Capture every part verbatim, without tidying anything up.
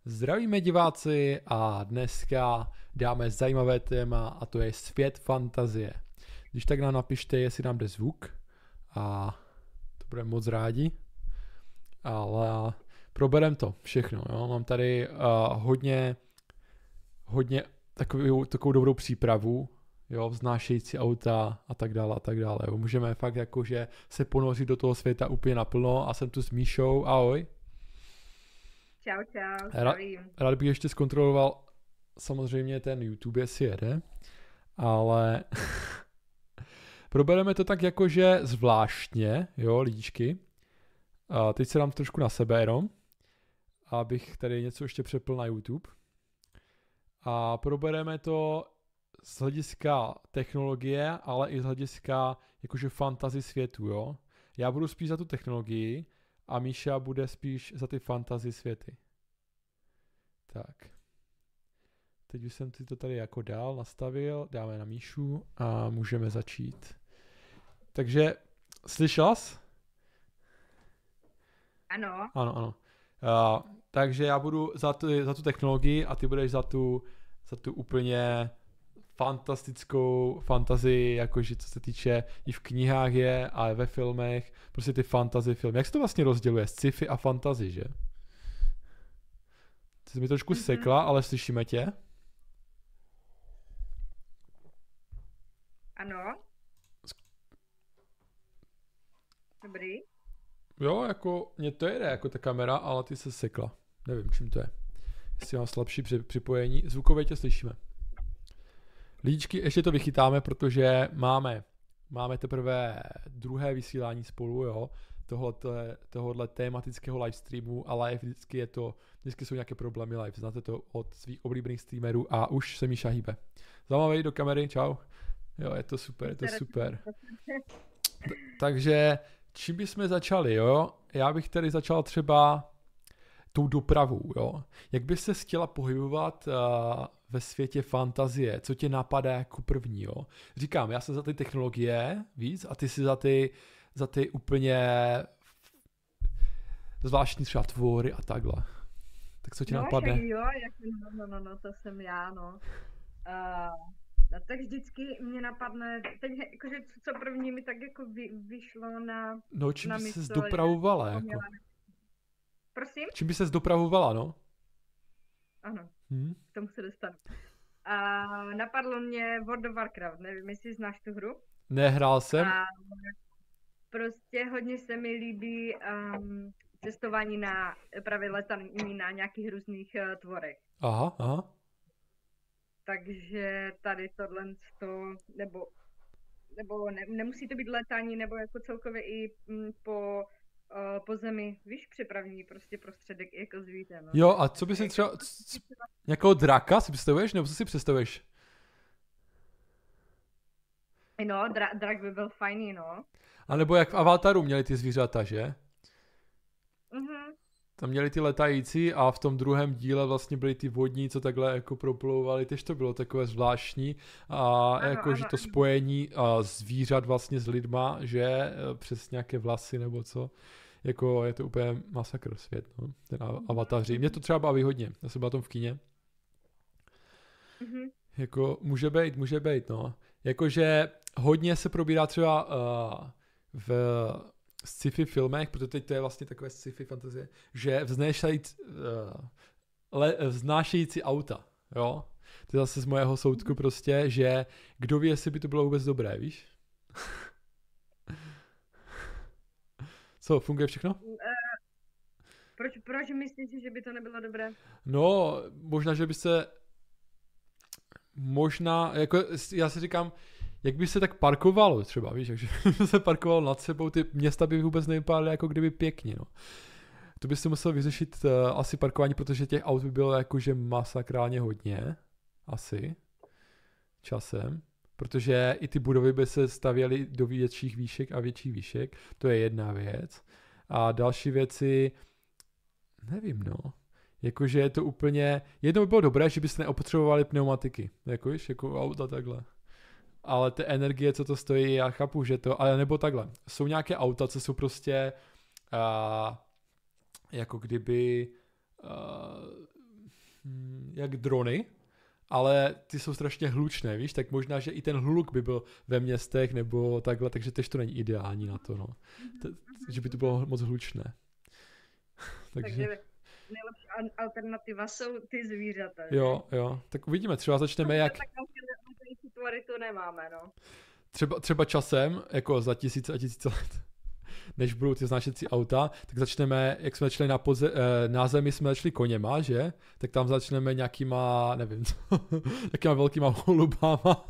Zdravíme diváci a dneska dáme zajímavé téma a to je svět fantazie. Když tak nám napište, jestli nám jde zvuk a to budeme moc rádi, ale proberem to všechno. Jo? Mám tady uh, hodně, hodně takovou, takovou dobrou přípravu, jo, vznášející auta a tak dále a tak dále. Jo? Můžeme fakt jakože se ponořit do toho světa úplně naplno a jsem tu s Míšou. Ahoj. Čau, čau, Rád, rád bych ještě zkontroloval samozřejmě ten YouTube, jestli jede, ale probereme to tak jakože zvláštně, jo, lidičky. A teď se dám trošku na sebe jenom, abych tady něco ještě přepl na YouTube. A probereme to z hlediska technologie, ale i z hlediska jakože fantasy světu, jo. Já budu spíš za tu technologii, a Míša bude spíš za ty fantasy světy. Tak. Teď už jsem si to tady jako dál nastavil, dáme na Míšu a můžeme začít. Takže, slyšela jsi? Ano. Ano, ano. Uh, takže já budu za tu, za tu technologii a ty budeš za tu, za tu úplně fantastickou fantazii, jakože co se týče i v knihách je a ve filmech, prostě ty fantasy filmy. Jak se to vlastně rozděluje? Sci-fi a fantasy, že? Ty jsi mi trošku mm-hmm. sekla, ale slyšíme tě? Ano. Dobrý. Jo, jako mě to jede, jako ta kamera, ale ty se sekla. Nevím, čím to je. Jestli mám slabší připojení. Zvukově tě slyšíme. Lidičky, ještě to vychytáme, protože máme, máme teprve druhé vysílání spolu, jo, tohohle, tohohle tématického livestreamu, ale vždycky je to, vždycky jsou nějaké problémy live, znáte to od svých oblíbených streamerů a už se Míša hýbe. Zamávej do kamery, čau. Jo, je to super, je to super. T- takže čím bychom začali, jo? Já bych tady začal třeba tou dopravou, jo. Jak bys se chtěla pohybovat uh, ve světě fantazie? Co tě napadá jako první, jo? Říkám, já jsem za ty technologie víc a ty si za ty, za ty úplně zvláštní třeba tvory a takhle. Tak co tě no, napadne? Jo, jak, no, no, no, no, to jsem já, no. Uh, no tak vždycky mě napadne, teď jakože co první mi tak jako vy, vyšlo na No, čím na bys mysl, se dopravovala, jako? Měla... Prosím? Čím bys se dopravovala, no? Ano, hmm? k tomu se dostanu. Uh, napadlo mě World of Warcraft, nevím, jestli znáš tu hru? Nehrál jsem. A prostě hodně se mi líbí um, cestování na, právě letání na nějakých různých uh, tvorech. Aha, aha. Takže tady tohle to, nebo, nebo ne, nemusí to být letání, nebo jako celkově i m, po, uh, po zemi, víš, přepravní prostě prostředek jako zvíte, no. Jo, a co by si třeba, c- nějakého draka si představuješ, nebo co si představuješ? No, dra, drak by byl fajný, no. A nebo jak v Avataru měli ty zvířata, že? Mhm. Tam měli ty letající a v tom druhém díle vlastně byli ty vodní, co takhle jako proplouvali, tež to bylo takové zvláštní a Ano, jako, ano, že to ano. spojení a zvířat vlastně s lidma, že přes nějaké vlasy nebo co, jako je to úplně masakr svět, no, ten Avataři. Mě to třeba baví hodně, já jsem byl tom v kině. Mhm. Jako může být, může být, no. Jakože hodně se probírá třeba uh, v sci-fi filmech, protože teď to je vlastně takové sci-fi fantazie, že vznášející, uh, le, vznášející auta, jo. To je zase z mojeho soudku prostě, že kdo ví, jestli by to bylo vůbec dobré, víš? Co, funguje všechno? Uh, proč, proč myslíš, že by to nebylo dobré? No, možná, že by se možná, jako já si říkám, jak by se tak parkovalo třeba, víš, takže by se parkovalo nad sebou, ty města by vůbec nevypadaly jako kdyby pěkně, no. To by se musel vyřešit uh, asi parkování, protože těch aut by bylo jakože masakrálně hodně, asi, časem, protože i ty budovy by se stavěly do větších výšek a větších výšek, to je jedna věc. A další věci, nevím, no. Jakože je to úplně, jedno by bylo dobré, že byste neopotřebovali pneumatiky, jako víš, jako auta takhle. Ale ty energie, co to stojí, já chápu, že to, ale nebo takhle. Jsou nějaké auta, co jsou prostě uh, jako kdyby uh, jak drony, ale ty jsou strašně hlučné, víš, tak možná, že i ten hluk by byl ve městech nebo takhle, takže tež to není ideální na to, no. T- že by to bylo moc hlučné. takže... takže nejlepší alternativa jsou ty zvířata. Jo, jo, tak uvidíme, třeba začneme jak... Tak to nemáme, no. Třeba, třeba časem, jako za tisíce a tisíce let, než budou ty značecí auta, tak začneme, jak jsme začali na, podze, na zemi, jsme začali koněma, že? Tak tam začneme nějakýma, nevím co, nějakýma velkýma holubama.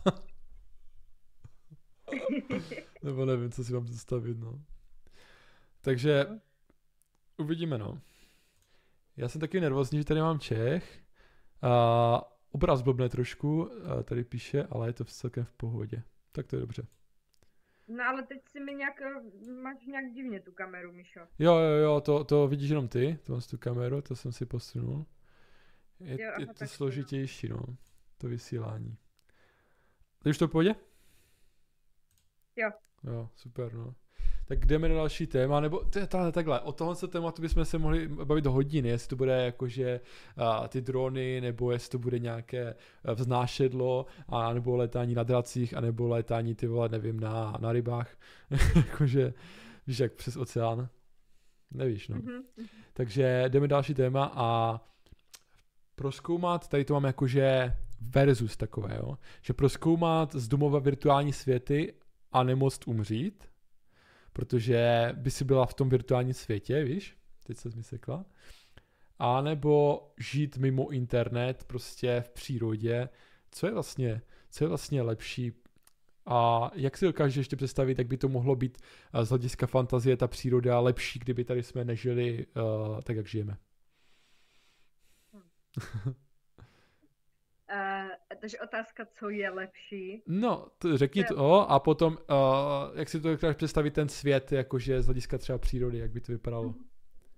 Nebo nevím, co si mám představit, no. Takže uvidíme, no. Já jsem taky nervózní, že tady mám Čech. Uh, obraz blbne trošku, uh, tady píše, ale je to celkem v pohodě. Tak to je dobře. No ale teď si mi nějak, máš nějak divně tu kameru, Mišo. Jo, jo, jo, to, to vidíš jenom ty, to máš tu kameru, to jsem si posunul. Je, jo, je to složitější, no, to vysílání. Teď už to v pohodě? Jo. Jo, super, no. Tak jdeme na další téma, nebo t- takhle, o tohle se tématu bychom se mohli bavit do hodiny, jestli to bude jakože uh, ty drony, nebo jestli to bude nějaké vznášedlo, a nebo letání na dracích, a nebo letání, ty vole, nevím, na, na rybách, jakože, víš, jak přes oceán, nevíš, no. Mm-hmm. Takže jdeme další téma a prozkoumat, tady to mám jakože versus takové, jo, že prozkoumat z domova virtuální světy a nemoct umřít, protože by si byla v tom virtuálním světě, víš, teď se mi sekla, a nebo žít mimo internet, prostě v přírodě, co je vlastně, co je vlastně lepší a jak si dokážeš ještě představit, jak by to mohlo být z hlediska fantazie ta příroda lepší, kdyby tady jsme nežili uh, tak, jak žijeme. Uh, takže otázka, co je lepší. No, to řekni to, to a potom, uh, jak si to dokážeš představit ten svět, jakože z hlediska třeba přírody, jak by to vypadalo? Um,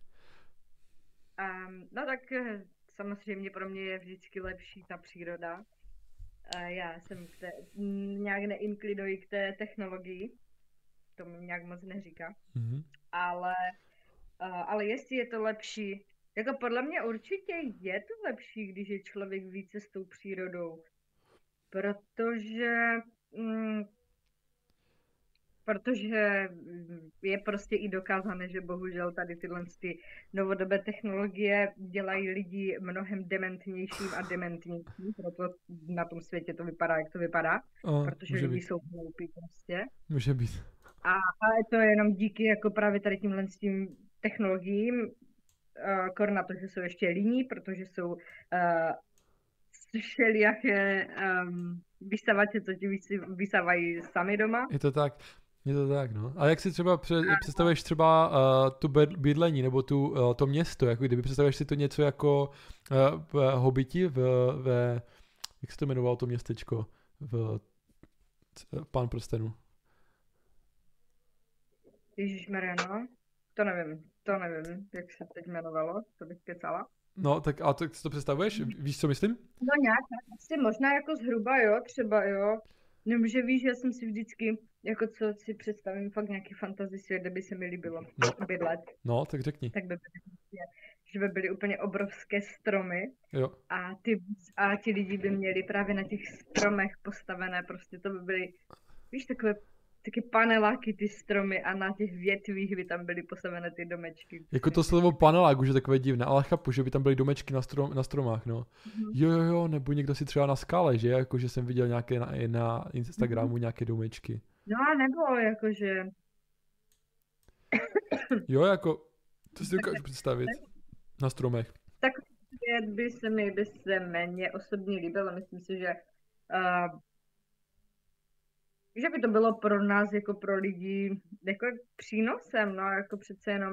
no tak samozřejmě pro mě je vždycky lepší ta příroda. Uh, já jsem te, nějak neinkliduji k té technologii, to mi nějak moc neříká, mm-hmm. ale, uh, ale jestli je to lepší, jako podle mě určitě je to lepší, když je člověk více s tou přírodou, protože mm, protože je prostě i dokázané, že bohužel tady tyhle ty novodobé technologie dělají lidi mnohem dementnějším a dementnějším, proto na tom světě to vypadá, jak to vypadá, a, protože lidi být. Jsou hloupí prostě. Může být. A, a je to jenom díky jako právě tady tímhle s tím technologiím, Uh, kor na to, že jsou ještě líní, protože jsou uh, všelijaké um, vysavače, co ti vysavají sami doma. Je to tak, je to tak, no. A jak si třeba pře- představuješ třeba uh, tu bydlení, nebo tu, uh, to město, jako kdyby představuješ si to něco jako uh, v Hobiti, v, ve, jak se to jmenovalo to městečko, v Pán prstenů. Ježišmarja, no, to nevím. To nevím, jak se teď jmenovalo, to bych kecala. No, tak a to, si to představuješ? Víš, co myslím? No nějak, asi možná jako zhruba, jo, třeba, jo. Nemže víš, já jsem si vždycky, jako co si představím, fakt nějaký fantasy svět, kde by se mi líbilo no. bydlet. No, tak řekni. Tak by byly, že by byly úplně obrovské stromy. Jo. A ty, a ti lidi by měli právě na těch stromech postavené, prostě to by byly, víš, takové taky paneláky, ty stromy a na těch větvích by tam byly postavené ty domečky. Jako to slovo panelák už je takové divné, ale chápu, že by tam byly domečky na, strom, na stromách, no. Mm-hmm. Jo, jo, jo, nebo někdo si třeba na skále, že? Jako, že jsem viděl nějaké na, na Instagramu mm-hmm. nějaké domečky. No a nebo jakože... Jo, jako, to si dokážu představit na stromech. Tak by se mi, by se méně osobně líbilo, myslím si, že uh, že by to bylo pro nás, jako pro lidi, jako přínosem, no, jako přece jenom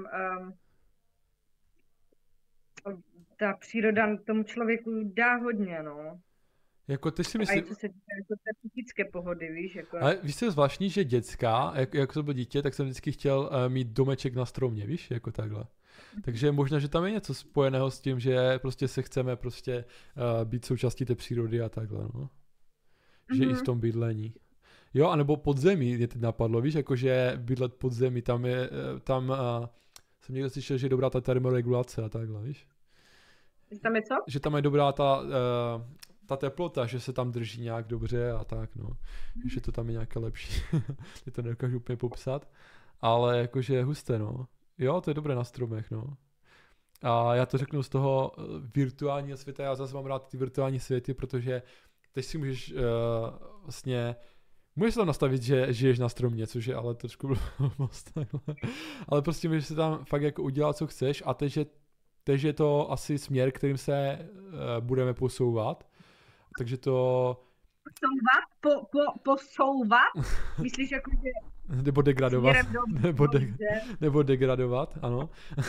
um, ta příroda tomu člověku dá hodně, no. Jako ty si myslím... A i co se týká jako té psychické pohody, víš, jako... Ale víš, co je zvláštní, že děcka, jak, jak to byl dítě, tak jsem vždycky chtěl uh, mít domeček na stromě, víš, jako takhle. Takže možná, že tam je něco spojeného s tím, že prostě se chceme prostě uh, být součástí té přírody a takhle, no. Že mm-hmm. i v tom bydlení. Jo, anebo podzemí, mě teď napadlo, víš, jakože bydlet podzemí, tam je, tam uh, jsem někdo slyšel, že je dobrá ta termoregulace a takhle, víš. Že tam je co? Že tam je dobrá ta, uh, ta teplota, že se tam drží nějak dobře a tak, no. Že to tam je nějaké lepší. Ty to nedokážu úplně popsat. Ale jakože je husté, no. Jo, to je dobré na stromech, no. A já to řeknu z toho virtuálního světa, já zase mám rád ty virtuální světy, protože teď si můžeš uh, vlastně, můžeš tam nastavit, že žiješ na stromě, což je ale trošku blbost, ale prostě můžeš si tam fakt jako udělat, co chceš a teď je, teď je to asi směr, kterým se uh, budeme posouvat, takže to... Posouvat? Po, po, posouvat? Myslíš jako, že... Nebo degradovat. Do, nebo, de, nebo degradovat, ano.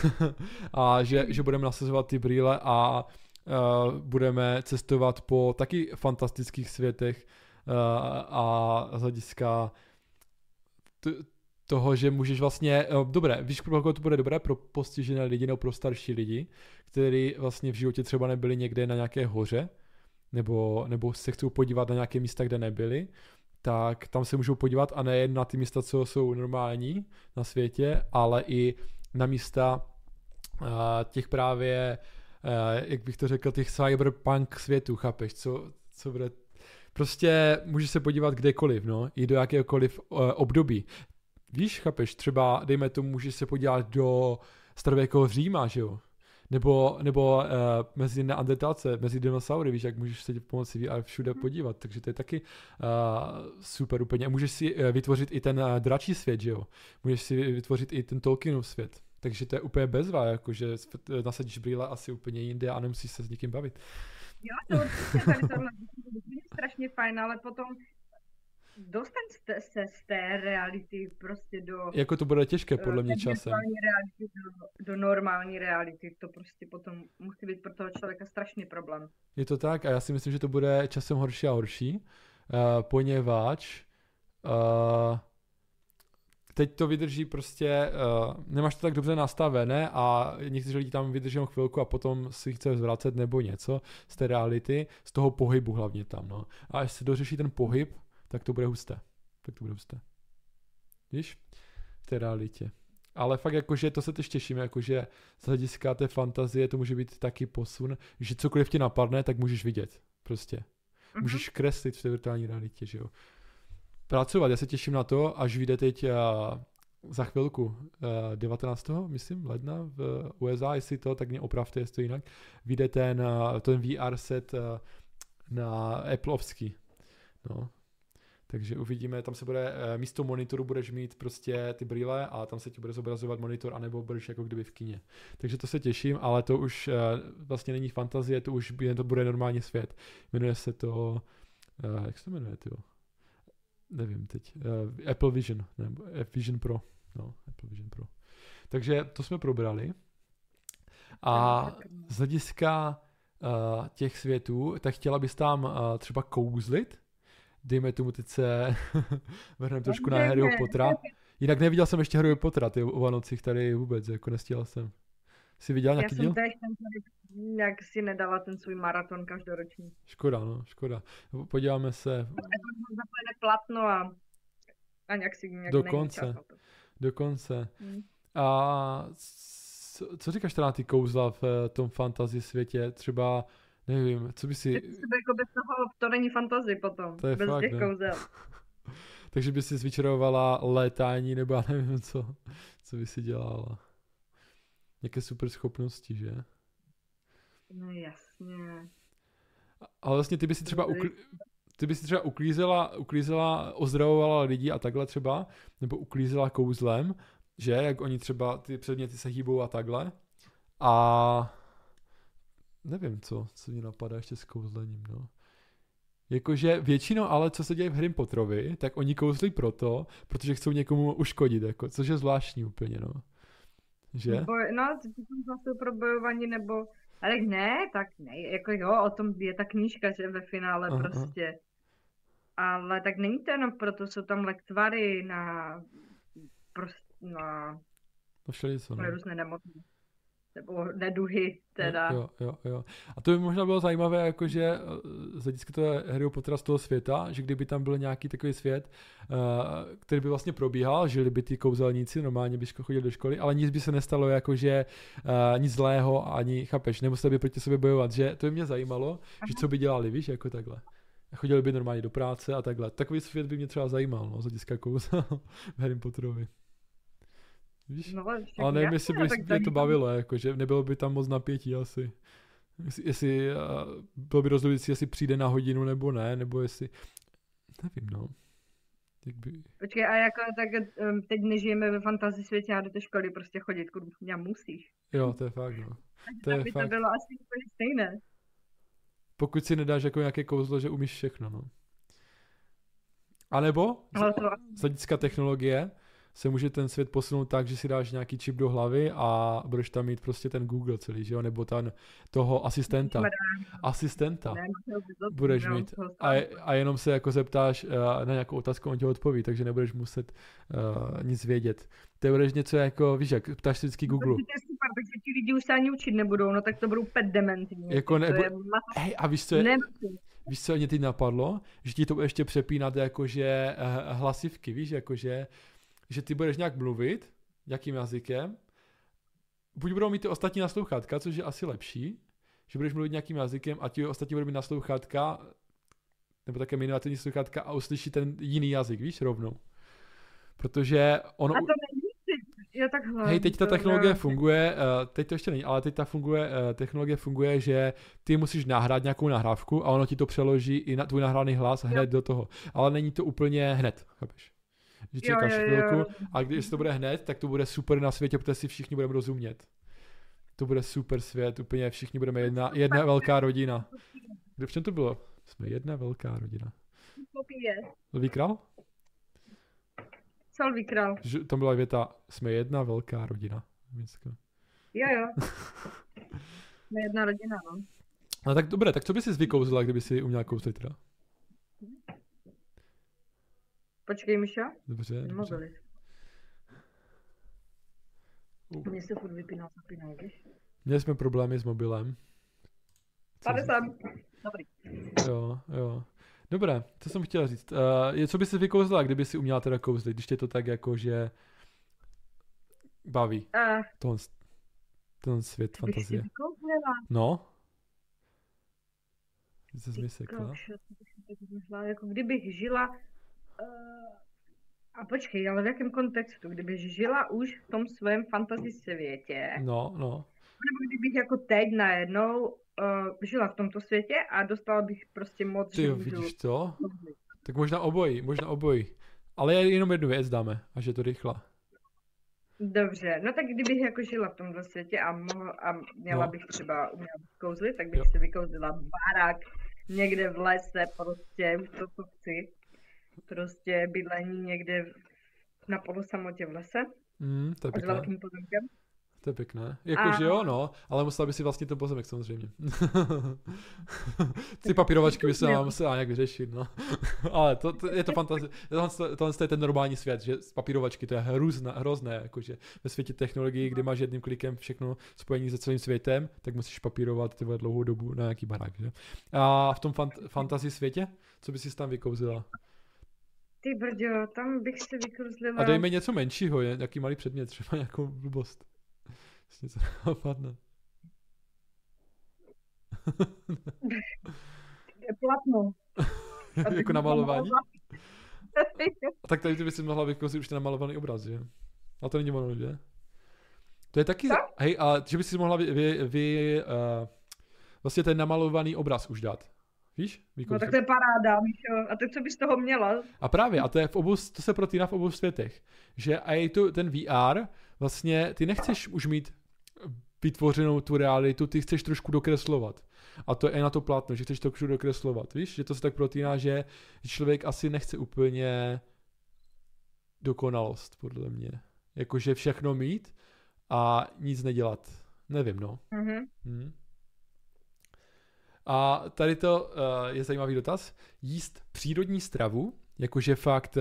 A že, že budeme nasazovat ty brýle a uh, budeme cestovat po taky fantastických světech uh, a z hlediska t- toho, že můžeš vlastně, uh, dobré, víš, jako to bude dobré pro postižené lidi nebo pro starší lidi, kteří vlastně v životě třeba nebyli někde na nějaké hoře, nebo, nebo se chcou podívat na nějaké místa, kde nebyli, tak tam se můžou podívat a nejen na ty místa, co jsou normální na světě, ale i na místa uh, těch právě, uh, jak bych to řekl, těch cyberpunk světů, chápeš, co, co bude... Prostě můžeš se podívat kdekoliv, no, i do jakéhokoliv uh, období. Víš, chápeš, třeba, dejme tomu, můžeš se podívat do starověkého Říma, že jo? Nebo, nebo uh, mezi neandertalce, mezi dinosaury, víš, jak můžeš se pomocí V R všude podívat, takže to je taky uh, super úplně. A můžeš si uh, vytvořit i ten uh, dračí svět, že jo? Můžeš si vytvořit i ten Tolkienův svět. Takže to je úplně bezva, jakože nasadíš brýle asi úplně jinde a nemusíš se s někým bavit. Jo, to určitě tady tohle je strašně fajn, ale potom dostat se z té reality prostě do... Jako to bude těžké podle mě časem. Reality do, do normální reality, to prostě potom musí být pro toho člověka strašný problém. Je to tak a já si myslím, že to bude časem horší a horší, uh, poněvadž uh, teď to vydrží prostě, uh, nemáš to tak dobře nastavené a někteří lidi tam vydrží chvilku a potom si chce zvracet nebo něco z té reality, z toho pohybu hlavně tam, no. A až se dořeší ten pohyb, tak to bude husté. Tak to bude husté. Víš? V té realitě. Ale fakt jakože to se teď těšíme, jakože z hlediska té fantazie to může být taky posun, že cokoliv ti napadne, tak můžeš vidět. Prostě. Uh-huh. Můžeš kreslit v té virtuální realitě, že jo. Pracovat, já se těším na to, až vyjde teď uh, za chvilku uh, devatenáctého myslím, ledna v U S A, jestli to, tak mě opravte, jestli to jinak, vyjde ten, uh, ten V R set uh, na Appleovský. No. Takže uvidíme, tam se bude, místo monitoru budeš mít prostě ty brýle a tam se ti bude zobrazovat monitor, anebo budeš jako kdyby v kině. Takže to se těším, ale to už vlastně není fantazie, to už to bude normální svět. Jmenuje se to, jak se to jmenuje, tyjo? Nevím teď, Apple Vision, nebo Vision Pro, no, Apple Vision Pro. Takže to jsme probrali. A z hlediska těch světů, tak chtěla bys tam třeba kouzlit? Dejme tomu, teď se vrhneme trošku na Harryho Pottera. Jinak neviděl jsem ještě Harryho Pottera, ty o Vánocích tady vůbec, jako nestíhal jsem. Jsi viděl nějaký díl? Já jsem též ten, jak si nedala ten svůj maraton každoroční. Škoda, no, škoda. Podíváme se. Zapojene platno a, a nějak si nějak dokonce, dokonce. Hmm. A co, co říkáš teda na ty kouzla v tom fantasy světě? Třeba nevím, co by si... Jako bez toho, to není fantasy potom, to je bez fakt, těch ne? kouzel. Takže by si zvyčarovala létání, nebo já nevím co, co by si dělala. Nějaké super schopnosti, že? No jasně. Ale vlastně ty by si třeba, ukl... ty by si třeba uklízela, uklízela, ozdravovala lidi a takhle třeba, nebo uklízela kouzlem, že? Jak oni třeba, ty předměty se hýbou a takhle. A... nevím, co, co mě napadá ještě s kouzlením, no. Jakože většinou, ale co se děje v Harry Potterovi, tak oni kouzlí proto, protože chcou někomu uškodit, jako, což je zvláštní úplně, no. Že? Nebo, no, to jsou zase pro bojování, nebo, ale ne, tak ne, jako jo, o tom je ta knížka, že ve finále aha, prostě. Ale tak není to jenom proto, jsou tam lektvary na, prostě, na, no všelico, na různé nemoci. nebo neduhy teda. Jo, jo, jo. A to by možná bylo zajímavé, jakože eh, z hlediska toho Harryho Pottera z toho světa, že kdyby tam byl nějaký takový svět, uh, který by vlastně probíhal, žili by ty kouzelníci, normálně by chodili do školy, ale nic by se nestalo, jakože uh, nic zlého, ani, chápeš, nemuseli by proti sobě bojovat, že to by mě zajímalo, Aha. že co by dělali, víš, jako takhle. Chodili by normálně do práce a takhle. Takový svět by mě třeba zajímal, no, z hlediska kouzel v Harry Potterovi. Víš? No, ale nevím, jestli by mě to bavilo, jakože nebylo by tam moc napětí asi. Jestli, jestli uh, bylo by rozhodující, jestli přijde na hodinu nebo ne, nebo jestli, nevím, no. Jak by... Počkej, a jako tak um, teď nežijeme ve fantasy světě a do té školy prostě chodit, kurňa musíš. Jo, to je fakt, no. To je by fakt. To bylo asi úplně stejné. Pokud si nedáš jako nějaké kouzlo, že umíš všechno, no. A nebo z hlediska technologie se může ten svět posunout tak, že si dáš nějaký čip do hlavy a budeš tam mít prostě ten Google celý, že jo, nebo ten toho asistenta. Asistenta budeš mít a, a jenom se jako zeptáš uh, na nějakou otázku, on ti odpoví, takže nebudeš muset uh, nic vědět. Ty budeš něco jako, víš jak, ptáš si vždycky Google. To je super, takže ti lidi už se ani učit nebudou, no tak to budou pet dementní. Jako nebo... Hej, a víš co je... Víš, co mě teď napadlo? Že ti to bude ještě přepínat jakože uh, hlasivky, víš, jakože že ty budeš nějak mluvit, jakým jazykem, buď budou mít ty ostatní naslouchátka, což je asi lepší, že budeš mluvit nějakým jazykem a ti ostatní budou mít naslouchátka, nebo také miniaturní sluchátka a uslyší ten jiný jazyk, víš, rovnou. Protože ono... A to není jo, takhle. Hej, teď ta technologie funguje, uh, teď to ještě není, ale teď ta funguje, uh, technologie funguje, že ty musíš nahrát nějakou nahrávku a ono ti to přeloží i na tvůj nahraný hlas hned jo. do toho. Ale není to úplně hned, chápeš? Že čekáš jo, jo, jo. chvilku a když to bude hned, tak to bude super na světě, protože si všichni budeme rozumět. To bude super svět, úplně všichni budeme jedna, jedna velká rodina. Kde v čem to bylo? Jsme jedna velká rodina. Lví král? Co lví král? Tam byla věta, jsme jedna velká rodina. Jo, jo. Jsme jedna rodina, no. No tak dobré, tak co by si vykouzla, kdyby si uměla kouzlit teda? Počkej, Mišo. Dobře, dobře. Uh. Mně se furt vypínal, zapínal, víš? Měli jsme problémy s mobilem. Tady jsem. Dobrý. Jo, jo. Dobré, co jsem chtěl říct. Uh, je, co by si vykouzla, kdyby si uměla teda kouzlit, když tě to tak jako, že baví. Uh. Tohle, ten svět fantazie. No. Jsi se mi sekla. Jako kdybych žila... Uh, a počkej, ale v jakém kontextu? Kdybych žila už v tom svém fantasy světě. No, no. Nebo kdybych jako teď najednou uh, žila v tomto světě a dostala bych prostě moc... Ty jo, vidíš to? Tak možná obojí, možná obojí. Ale jenom jednu věc dáme, až je to rychle. Dobře, no tak kdybych jako žila v tomto světě a, mohla, a měla no. bych třeba uměla kouzlit, tak bych jo. si vykouzlila barák někde v lese, prostě už to, co chci. Prostě bydlení někde na polosamotě v lese. Mm, to je pěkné. A s velkým pozemkem. To je pěkné. Jakože jo, no, ale musela by si vlastně ten pozemek samozřejmě. Ty papírovačky by se nám musela nějak vyřešit, no. Ale to, to je to fantazie. Tohle, tohle je ten normální svět, že papírovačky to je hrozné, hrozné, jakože ve světě technologií, kde máš jedním klikem všechno spojení se celým světem, tak musíš papírovat tyhle dlouhou dobu na nějaký barák, že? A v tom fant- fantasy světě, co by si tam vykouzila? Ty brďo, tam bych si vykouzlila... A dejme něco menšího, nějaký malý předmět, třeba nějakou blbost. Něco napadne. Platno. Jako namalování? A tak tady ty by si mohla vykouzlit už ten namalovaný obraz, že? Ale to není ono, že? To je taky... Co? Hej, ale že by si mohla vy... vy, vy uh, vlastně ten namalovaný obraz už dát. Víš? Vykouzlit. No tak to je paráda, Míšo. A tak co bys z toho měla? A právě, a to, je v obou, to se protýná v obou světech. Že a je to ten V R, vlastně ty nechceš už mít vytvořenou tu realitu, ty chceš trošku dokreslovat. A to je na to plátno, že chceš trošku dokreslovat. Víš, že to se tak protýná, že člověk asi nechce úplně dokonalost, podle mě. Jakože všechno mít a nic nedělat. Nevím, no. Mm-hmm. Hmm. A tady to uh, je zajímavý dotaz. Jíst přírodní stravu, jakože fakt uh,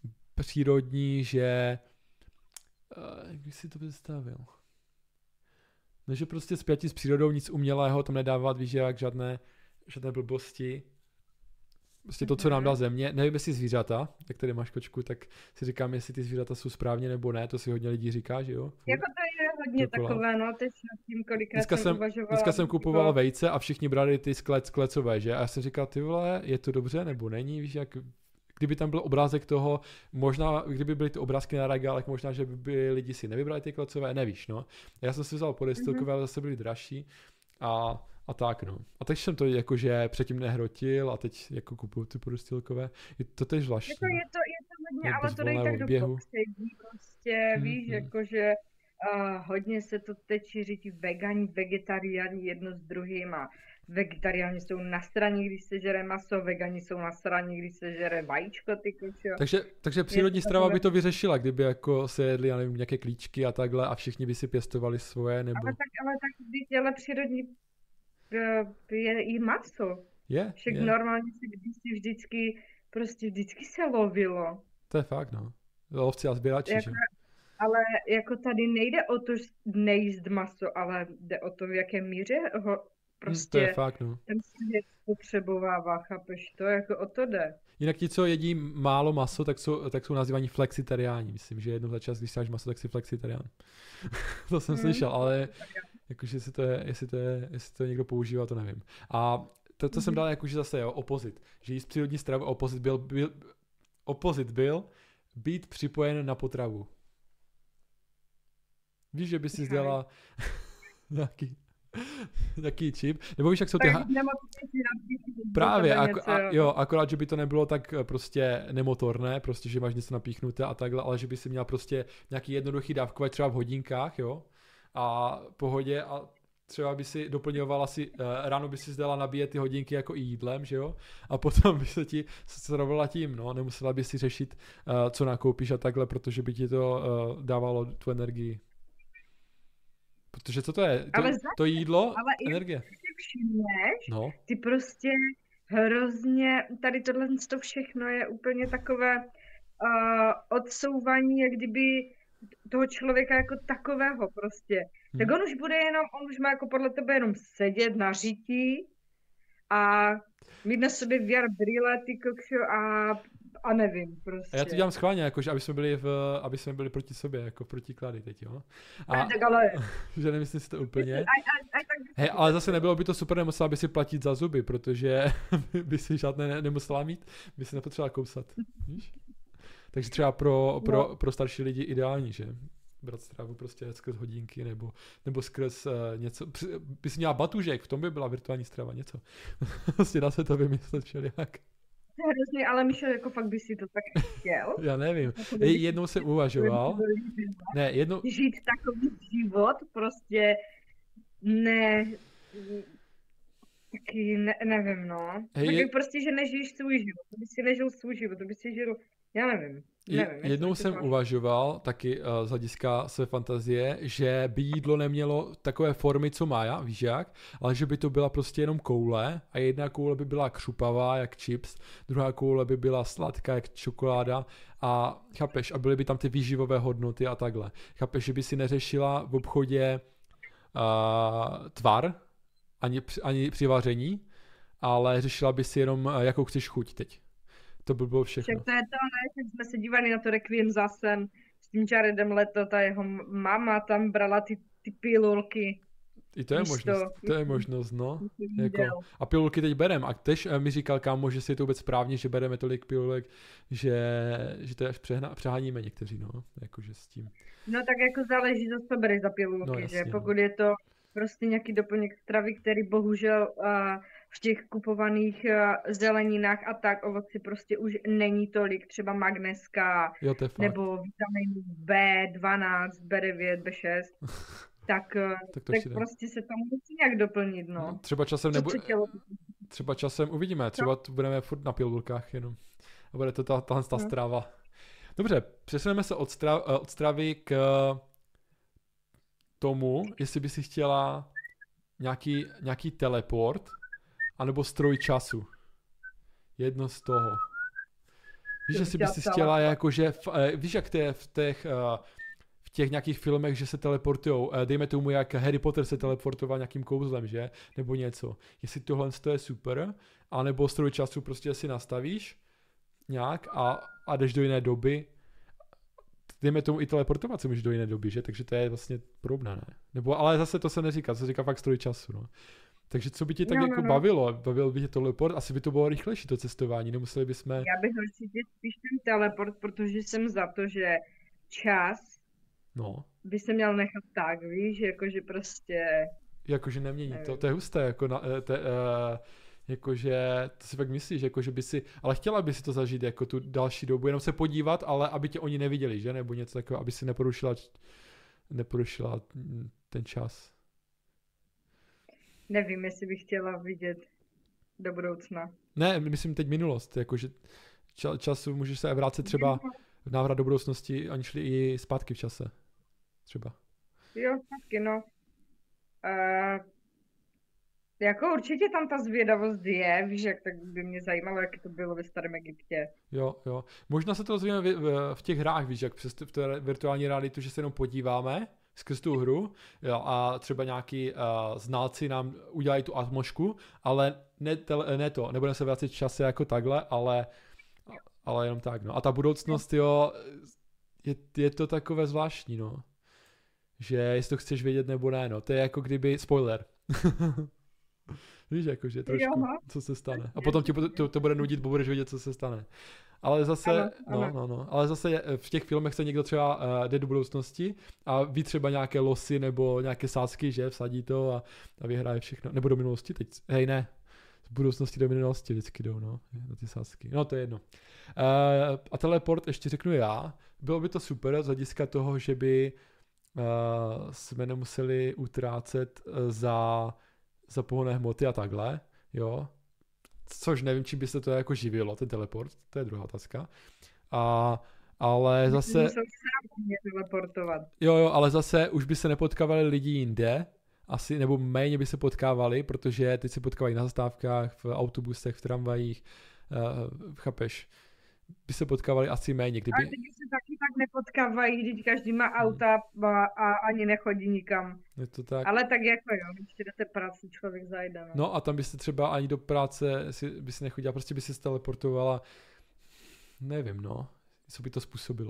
přírodní, že... Uh, jak bych si to představil? No, že prostě spjatí s přírodou, nic umělého tam nedávat, víš, jak žádné, žádné blbosti. Prostě to, co nám dá země. Nevím, jestli zvířata, jak tady máš kočku, tak si říkám, jestli ty zvířata jsou správně nebo ne, to si hodně lidí říká, že jo? Jako to je hodně Dokola. takové, no, teď nad tím kolikrát dneska jsem uvažovala. Dneska jsem kupoval jako... vejce a všichni brali ty sklec, sklecové, že? A já jsem říkal, ty vole, je to dobře nebo není, víš, jak... Kdyby tam byl obrázek toho, možná, kdyby byly ty obrázky na regálech, možná, že by lidi si nevybrali ty klecové, nevíš, no. Já jsem si vzal podestilkové, mm-hmm. ale zase byly dražší a, a tak, no. A teď jsem to jakože předtím nehrotil a teď jako kupuju ty podestilkové. Je to tež zvláštní. Je to, je to, je to hodně, ale to nejde tak do popředí, prostě, mm-hmm. víš, jakože uh, hodně se to teď šíří ti vegani, vegetariáni jedno s druhým a vegetariáni jsou na straně, když se žere maso, vegani jsou na straně, když se žere vajíčko, ty kučo. Takže, takže přírodní strava by to vyřešila, kdyby jako se jedli, já nevím, nějaké klíčky a takhle a všichni by si pěstovali svoje, nebo... Ale tak, ale tak, když ale přírodní je i maso. Je, Však je. normálně si, když si vždycky, prostě vždycky se lovilo. To je fakt, no. Lovci a sběrači, jako, že? Ale jako tady nejde o to nejíst maso, ale jde o to, v jaké míře ho prostě hmm, to je fakt, no. ten svět potřebovává, chápeš to, jako o to jde. Jinak ti, co jedí málo maso, tak jsou, tak jsou nazývaní flexitariáni. Myslím, že jednou za čas, když sáš maso, tak jsi flexitarián. To jsem hmm. slyšel, ale jakože jestli to je, jestli to je, jestli to někdo používá, to nevím. A to, to mm-hmm. jsem dal jakože zase, jo, opozit. Že jíst přírodní stravu, opozit byl, byl, opozit byl být připojen na potravu. Víš, že by si dělala nějaký, nějaký čip? Nebo víš, jak jsou ty... Ha... Právě, ako, a, jo, akorát, že by to nebylo tak prostě nemotorné, prostě, že máš něco napíchnuté a takhle, ale že by si měl prostě nějaký jednoduchý dávkové třeba v hodinkách, jo, a pohodě a třeba by si doplňovala si, ráno by si zdala nabíjet ty hodinky jako i jídlem, že jo, a potom by se ti stravila tím, no, nemusela by si řešit, co nakoupíš a takhle, protože by ti to dávalo tu energii. Protože co to je? To, ale to jídlo, ale energie. Ale si všimneš, no. ty prostě hrozně, tady tohle to všechno je úplně takové uh, odsouvání, jak kdyby toho člověka jako takového prostě. Hmm. Tak on už bude jenom, on už má jako podle tebe jenom sedět na řití a mít na sobě V R brýle, ty kokšo, a, a nevím prostě. A já to dělám schválně, jakože aby jsme byli v, aby jsme byli proti sobě, jako protiklady teď, jo. A, tak ale... že nemyslím si to úplně. Aj, aj, aj, Hej, ale zase nebylo by to super, nemusela by si platit za zuby, protože by si žádné ne, nemusela mít, by si nepotřebovala kousat, víš? Takže třeba pro, pro, no. pro starší lidi ideální, že? Brát stravu prostě skrz hodinky nebo, nebo skrz uh, něco. By si měla batužek, v tom by byla virtuální strava, něco. Vlastně dá se to vymyslet všelijak. Hrozně, ale Mišo, jako fakt by si to tak chtěl. Já nevím. Ej, jednou jsem uvažoval. Ne, jednou... Žít takový život, prostě ne... Taky ne, nevím, no. Hej, taky je... prostě, že nežiješ svůj život. To by si nežil svůj život, to by si žil... Já nevím. nevím Jednou jsem to uvažoval, taky uh, z hlediska své fantazie, že by jídlo nemělo takové formy, co má, já, víš jak, ale že by to byla prostě jenom koule a jedna koule by byla křupavá, jak chips, druhá koule by byla sladká, jak čokoláda a chápeš, a byly by tam ty výživové hodnoty a takhle. Chápeš, že by si neřešila v obchodě uh, tvar, ani, ani při vaření, ale řešila by si jenom, uh, jakou chceš chuť teď. To by bylo všechno. Však to je to, ne? Jak jsme se dívali na to Requiem za sen s tím Jaredem Leto, ta jeho máma tam brala ty, ty pilulky. I to je Místo, možnost, to je možnost, no. Jako, a pilulky teď berem. A tež mi říkal kámo, že si je to vůbec správně, že bereme tolik pilulek, že, že to až přehna, přeháníme někteří, no. Jakože s tím. No tak jako záleží, co to bereš za pilulky, no, jasně, že? Pokud no. je to prostě nějaký doplněk stravy, který bohužel uh, v těch kupovaných uh, zeleninách a tak ovoci prostě už není tolik, třeba magneska, jo, nebo vitamin B dvanáct, B devět, B šest, tak, uh, tak, tak prostě se tam musí nějak doplnit, no. no třeba časem nebo... Třeba časem uvidíme, třeba tu budeme furt na pilulkách jenom. A bude to ta, tahle ta no. strava. Dobře, přesuneme se od, stra, od stravy k tomu, jestli by si chtěla nějaký, nějaký teleport, anebo stroj času. Jedno z toho. Víš, jestli by si chtěla jakože, víš, jak to je v těch uh, v těch nějakých filmech, že se teleportujou, dejme tomu, jak Harry Potter se teleportoval nějakým kouzlem, že? Nebo něco. Jestli tohle je super, anebo stroj času prostě si nastavíš nějak a, a jdeš do jiné doby. Dejme tomu i teleportovat se můžeš do jiné doby, že? Takže to je vlastně podobné, ne? Nebo, ale zase to se neříká, to se říká fakt stroj času, no. Takže co by tě tak no, jako no, no. bavilo? Bavil by tě teleport? Asi by to bylo rychlejší to cestování, nemuseli bychom... Já bych určitě spíš ten teleport, protože jsem za to, že čas no. by se měl nechat tak, víš, jakože prostě... Jakože nemění to, to je husté, jako na, te, uh, jakože, to si fakt myslíš, jakože by si, ale chtěla by si to zažít jako tu další dobu, jenom se podívat, ale aby tě oni neviděli, že, nebo něco takového, aby si neporušila, neporušila ten čas. Nevím, jestli bych chtěla vidět do budoucna. Ne, myslím teď minulost, jakože ča, času můžeš se vrátit třeba v návrat do budoucnosti, oni šli i zpátky v čase, třeba. Jo, zpátky, no. Uh, jako určitě tam ta zvědavost je, víš, jak tak by mě zajímalo, jak to bylo ve starém Egyptě. Jo, jo. Možná se to dozvíme v, v, v těch hrách, víš, jak přes v té virtuální realitu, že se jenom podíváme skrz tu hru, jo, a třeba nějaký uh, znalci nám udělají tu atmosféru, ale ne, tele, ne to, nebudeme se vracet v čase jako takhle, ale, ale jenom tak, no. A ta budoucnost, jo, je, je to takové zvláštní, no. Že jestli to chceš vědět nebo ne, no. To je jako kdyby, spoiler. Víš, jakože trošku, jo, co se stane. A potom ti to, to bude nudit, bo budeš vědět, co se stane. Ale zase, ano, no, ano. no, no, ale zase v těch filmech se někdo třeba uh, jde do budoucnosti a ví třeba nějaké losy nebo nějaké sázky, že, vsadí to a, a vyhraje všechno. Nebo do minulosti teď, hej ne, z budoucnosti do minulosti vždycky jdou, no, na ty sázky. No to je jedno. Uh, a teleport ještě řeknu já, bylo by to super z hlediska toho, že by uh, jsme nemuseli utrácet uh, za, za pohonné hmoty a takhle, jo. Což nevím, čím by se to jako živilo, ten teleport, to je druhá otázka. A, ale zase... Musel sám mě teleportovat. Jo, jo, ale zase už by se nepotkávali lidi jinde, asi, nebo méně by se potkávali, protože teď se potkávají na zastávkách, v autobusech, v tramvajích, uh, chápeš, by se potkávali asi méně. Kdyby... Ale teď se taky tak nepotkávají, když každý má auta a, a ani nechodí nikam. Je to tak. Ale tak jako jo, když si jdete práci, člověk zajde. No. no a tam byste třeba ani do práce si, by si nechodila, prostě by se teleportovala, nevím, no, co by to způsobilo.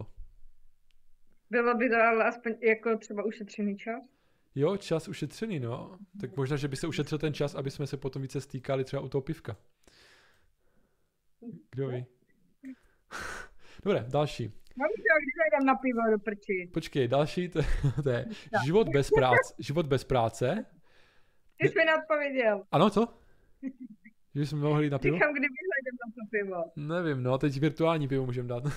Bylo by to ale aspoň jako třeba ušetřený čas? Jo, čas ušetřený, no. Tak možná, že by se ušetřil ten čas, aby jsme se potom více stýkali třeba u toho pivka. Kdo ví? Dobré, další. No víš, když jdem na pivo do prči. Počkej, další, to, to je život bez práce. Život bez práce. Ty jsi mi neodpověděl. Ano, co? Že jsme mohli jít na pivo? Říkám, kdy jdem na to pivo. Nevím, no, teď virtuální pivo můžeme dát.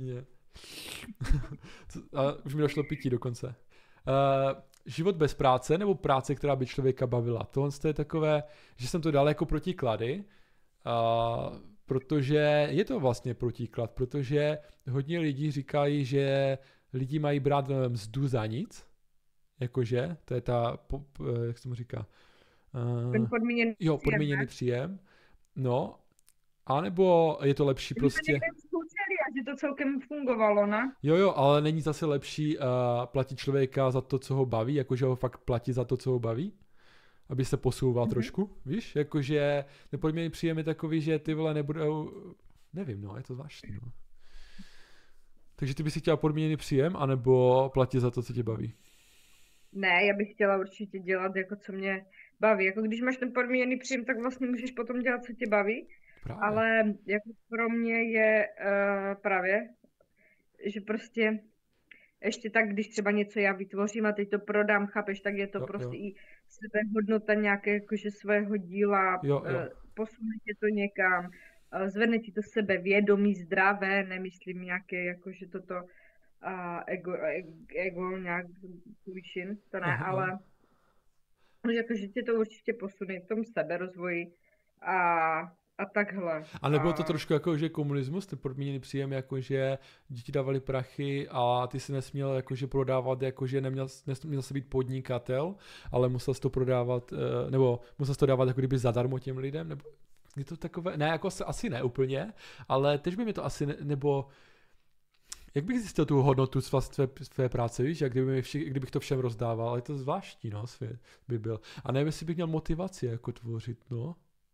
A už mi došlo pití dokonce. Uh, život bez práce nebo práce, která by člověka bavila. Tohle je takové, že jsem to dal jako protiklady, uh, protože je to vlastně protiklad, protože hodně lidí říkají, že lidi mají brát mzdu za nic, jakože, to je ta, po, jak se mu říká? Uh, Ten podmíněný jo, podmíněný příjem. No, anebo je to lepší Když prostě... že to celkem fungovalo, ne? Jo, jo, ale není zase lepší uh, platit člověka za to, co ho baví, jakože ho fakt platí za to, co ho baví? Aby se posouval mm-hmm. trošku, víš? Jakože nepodmíněný příjem je takový, že ty vole nebudou... Nevím, no, je to zvláštní, no. Takže ty bys si chtěla podmíněný příjem, anebo platit za to, co tě baví? Ne, já bych chtěla určitě dělat, jako co mě baví. Jako když máš ten podmíněný příjem, tak vlastně můžeš potom dělat, co tě baví. Právě. Ale jako pro mě je uh, právě, že prostě ještě tak, když třeba něco já vytvořím a teď to prodám, chápeš, tak je to jo, prostě jo. i sebehodnota nějaké jakože svého díla, jo, jo. Uh, posune tě to někam, uh, zvedne ti to sebevědomí, zdravé, nemyslím nějaké jakože toto uh, ego, ego nějak výšin, to ne, aha, ale že jakože tě to určitě posune v tom seberozvoji a A takhle. A nebylo to trošku jako, že komunismus, ten podmíněný příjem, jakože děti dávali prachy a ty si nesměl jakože prodávat, jakože neměl, nesměl se být podnikatel, ale musel jsi to prodávat, nebo musel jsi to dávat jako kdyby zadarmo těm lidem, nebo je to takové, ne, jako asi ne úplně, ale teď by mi to asi, ne, nebo Jak bych zjistil tu hodnotu z vlastně tvé, tvé práce, víš? Jak kdyby vši, kdybych to všem rozdával, ale je to zvláštní, no, svět by byl. A nevím, jestli bych měl motivaci jako tvořit, no.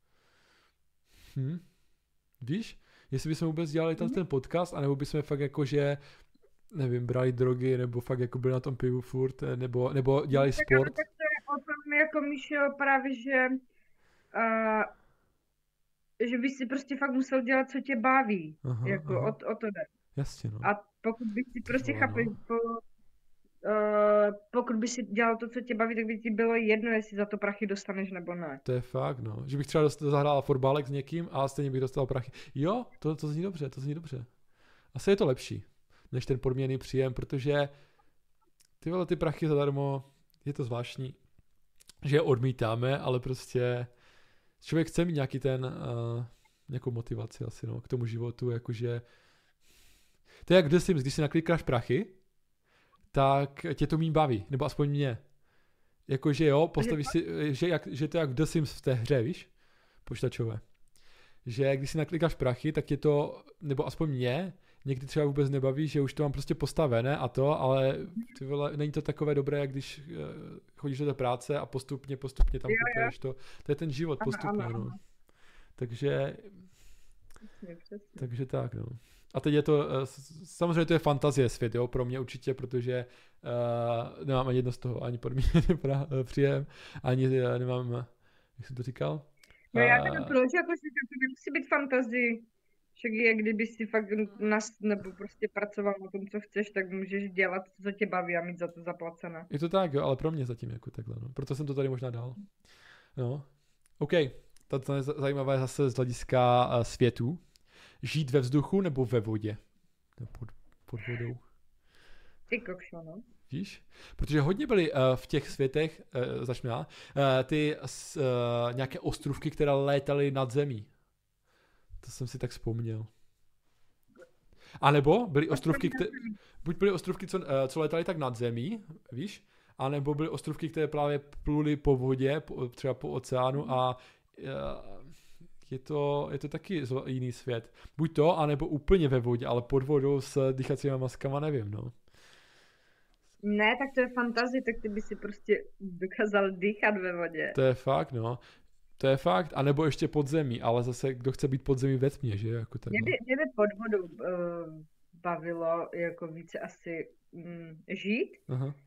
Hm? Víš? Jestli bychom vůbec dělali tam ten podcast, anebo bychom fakt jako, že nevím, brali drogy, nebo fakt jako byli na tom pivu furt, nebo, nebo dělali tak, sport. Tak to je o tom, jako Míšo, právě, že uh, že bys si prostě fakt musel dělat, co tě baví. Aha, jako aha. O, o to jde. Jasně, no. A pokud bys si prostě Tohle, chápeš, no. po, uh, pokud bys si dělal to, co tě baví, tak by ti bylo jedno, jestli za to prachy dostaneš nebo ne. To je fakt, no. Že bych třeba dost, zahrál fotbálek s někým a stejně bych dostal prachy. Jo, to, to zní dobře, to zní dobře. Asi je to lepší, než ten podměrný příjem, protože ty vole, ty prachy zadarmo, je to zvláštní, že je odmítáme, ale prostě člověk chce mít nějaký ten, uh, nějakou motivaci asi, no, k tomu životu, jakože to je jak The Sims, když si naklikáš prachy, tak tě to méně baví, nebo aspoň mě. Jakože jo, postavíš si, že, jak, že to je jak The Sims v té hře, víš, počítačové. Že když si naklikáš prachy, tak je to, nebo aspoň mě, někdy třeba vůbec nebaví, že už to mám prostě postavené a to, ale ty vole, není to takové dobré, jak když uh, chodíš do té práce a postupně, postupně tam kupuješ to. To je ten život postupně, ano, no. Ano. Takže, přesně, přesně. takže tak, no. A teď je to, uh, samozřejmě to je fantazie svět, jo, pro mě určitě, protože uh, nemám ani jedno z toho, ani podmíněný příjem, ani uh, nemám, jak jsem to říkal? No já nevím, proč, jako si to nemusí být fantazii. Však je, kdyby si fakt nas, nebo prostě pracoval na tom, co chceš, tak můžeš dělat, co tě baví a mít za to zaplacené. Je to tak, jo, ale pro mě zatím jako takhle, no. Proto jsem to tady možná dal. No, OK. To je zajímavé zase z hlediska uh, světu. Žít ve vzduchu nebo ve vodě? Nebo pod, pod vodou. Ty kokšo, no. Víš? Protože hodně byly uh, v těch světech, uh, začnu já, uh, ty uh, nějaké ostrůvky, které létaly nad zemí. To jsem si tak vzpomněl. A nebo byly ostrovky, které, buď byly ostrovky, co, uh, co létaly tak nad zemí, víš? A nebo byly ostrovky, které právě pluly po vodě, po, třeba po oceánu a uh, je to, je to taky jiný svět. Buď to, anebo úplně ve vodě, ale pod vodou s dýchacíma maskama, nevím, no. Ne, tak to je fantazie, tak ty by si prostě dokázal dýchat ve vodě. To je fakt, no. To je fakt, anebo ještě pod zemí, ale zase kdo chce být pod zemí ve tmě, že? Jako mě, by, mě by pod vodou uh, bavilo jako více asi mm, žít. Aha.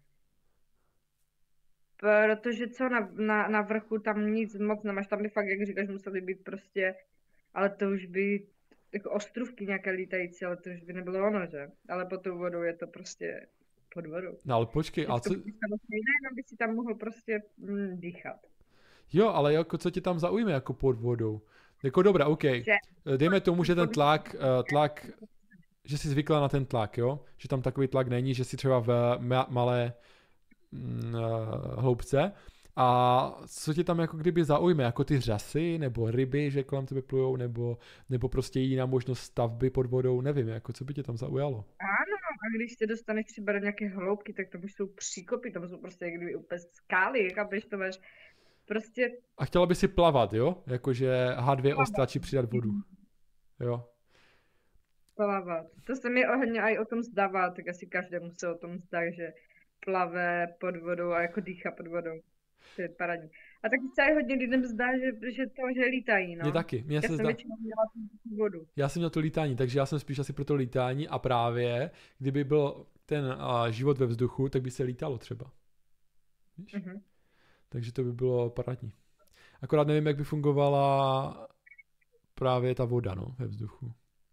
Protože co na, na, na vrchu tam nic moc nemáš, tam by fakt, jak říkáš, museli být prostě, ale to už by jako ostrůvky nějaké lítající, ale to už by nebylo ono, že? Ale pod tou vodou je to prostě pod vodou. No ale počkej, a co... Jinak by si tam mohl prostě mm, dýchat. Jo, ale jako co tě tam zaujme jako pod vodou? Jako dobré, OK. Dejme tomu, že ten tlak, tlak, že jsi zvykla na ten tlak, jo? Že tam takový tlak není, že jsi třeba v malé mm, hloubce. A co tě tam jako kdyby zaujme? Jako ty řasy, nebo ryby, že kolem tebe plujou, nebo, nebo prostě jiná možnost stavby pod vodou, nevím, jako co by tě tam zaujalo? Ano, a když se dostaneš třeba do nějaké hloubky, tak tam už jsou příkopy, tam jsou prostě jak kdyby úplně skály, chápeš, to máš prostě... A chtěla by si plavat, jo? Jakože há dvě ó stačí přidat vodu. Jo. Plavat. To se mi hodně aj o tom zdává, tak asi každému se o tom zdá, že plave pod vodou a jako dýchá pod vodou. To je paradní. A taky se aj hodně lidem zdá, že, že to, že lítají, no. Mě taky. Mě já se jsem zdá... většinou měla tu vodu. Já jsem měl to lítání, takže já jsem spíš asi pro to lítání a právě, kdyby byl ten uh, život ve vzduchu, tak by se lítalo třeba. Víš? Mm-hmm. Takže to by bylo parádní. Akorát nevím, jak by fungovala právě ta voda, no, ve vzduchu.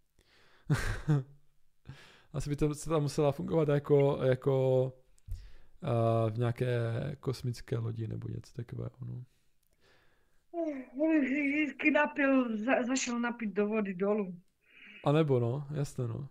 Asi by to se tam musela fungovat jako, jako uh, v nějaké kosmické lodi nebo něco takového, no. Vždycky napil, za, zašel napít do vody dolů. A nebo no, jasné no.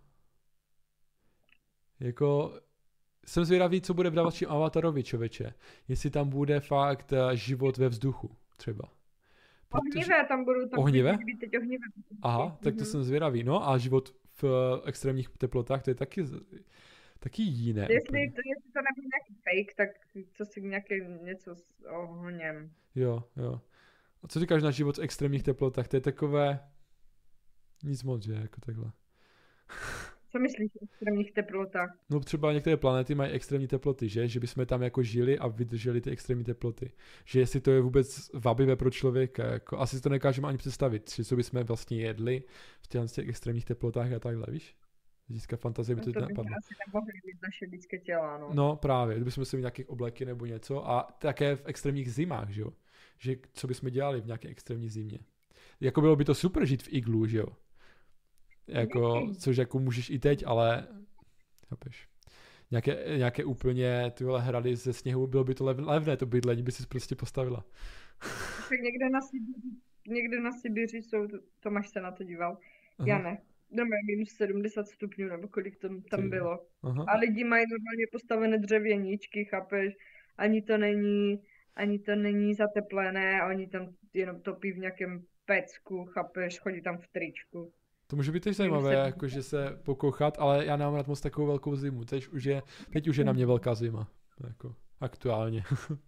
Jako... Jsem zvědavý, co bude v dalším Avatarovi, člověče. Jestli tam bude fakt uh, život ve vzduchu, třeba. Protože... Ohnivé tam budou. Tam ohnivé? Teď ohnivé. Aha, tak to mm-hmm. jsem zvědavý. No a život v uh, extrémních teplotách, to je taky, taky jiné. Jestli to, jestli to nebude nějaký fake, tak co si nějaký něco s ohněm. Jo, jo. A co říkáš na život v extrémních teplotách? To je takové... Nic moc, že? Jako takhle. Co myslíš o extrémních teplotách? No třeba některé planety mají extrémní teploty, že? Že bychom tam jako žili a vydrželi ty extrémní teploty. Že jestli to je vůbec vabivé pro člověka, jako asi si to nekážeme ani představit, že co bychom vlastně jedli v těch, těch extrémních teplotách a takhle, víš? Získá fantazie by to, No to to napadlo. by asi nemohli být naše lidské těla, no. No právě, kdybychom si měli nějaké obleky nebo něco a také v extrémních zimách, že jo? Že co bychom dělali v nějaké extrémní zimě. Jako bylo by to super žít v iglu, že jo? Jako, což jako můžeš i teď, ale chápeš. Nějaké, nějaké úplně tyhle hrady ze sněhu, bylo by to lev, levné to bydlení, by si prostě postavila. Tak někde na Sibiři, někde na Sibiři jsou, Tomáš se na to díval, Aha. já ne. Normálně minus sedmdesát stupňů, nebo kolik tam, tam Ty. bylo. Aha. A lidi mají normálně postavené dřevěníčky, chápeš? Ani to není, ani to není zateplené, oni tam jenom topí v nějakém pecku, chápeš? Chodí tam v tričku. To může být teď zajímavé, jako že se pokochat, ale já nemám rád moc takovou velkou zimu. Teď už je, teď už je na mě velká zima. Jako aktuálně.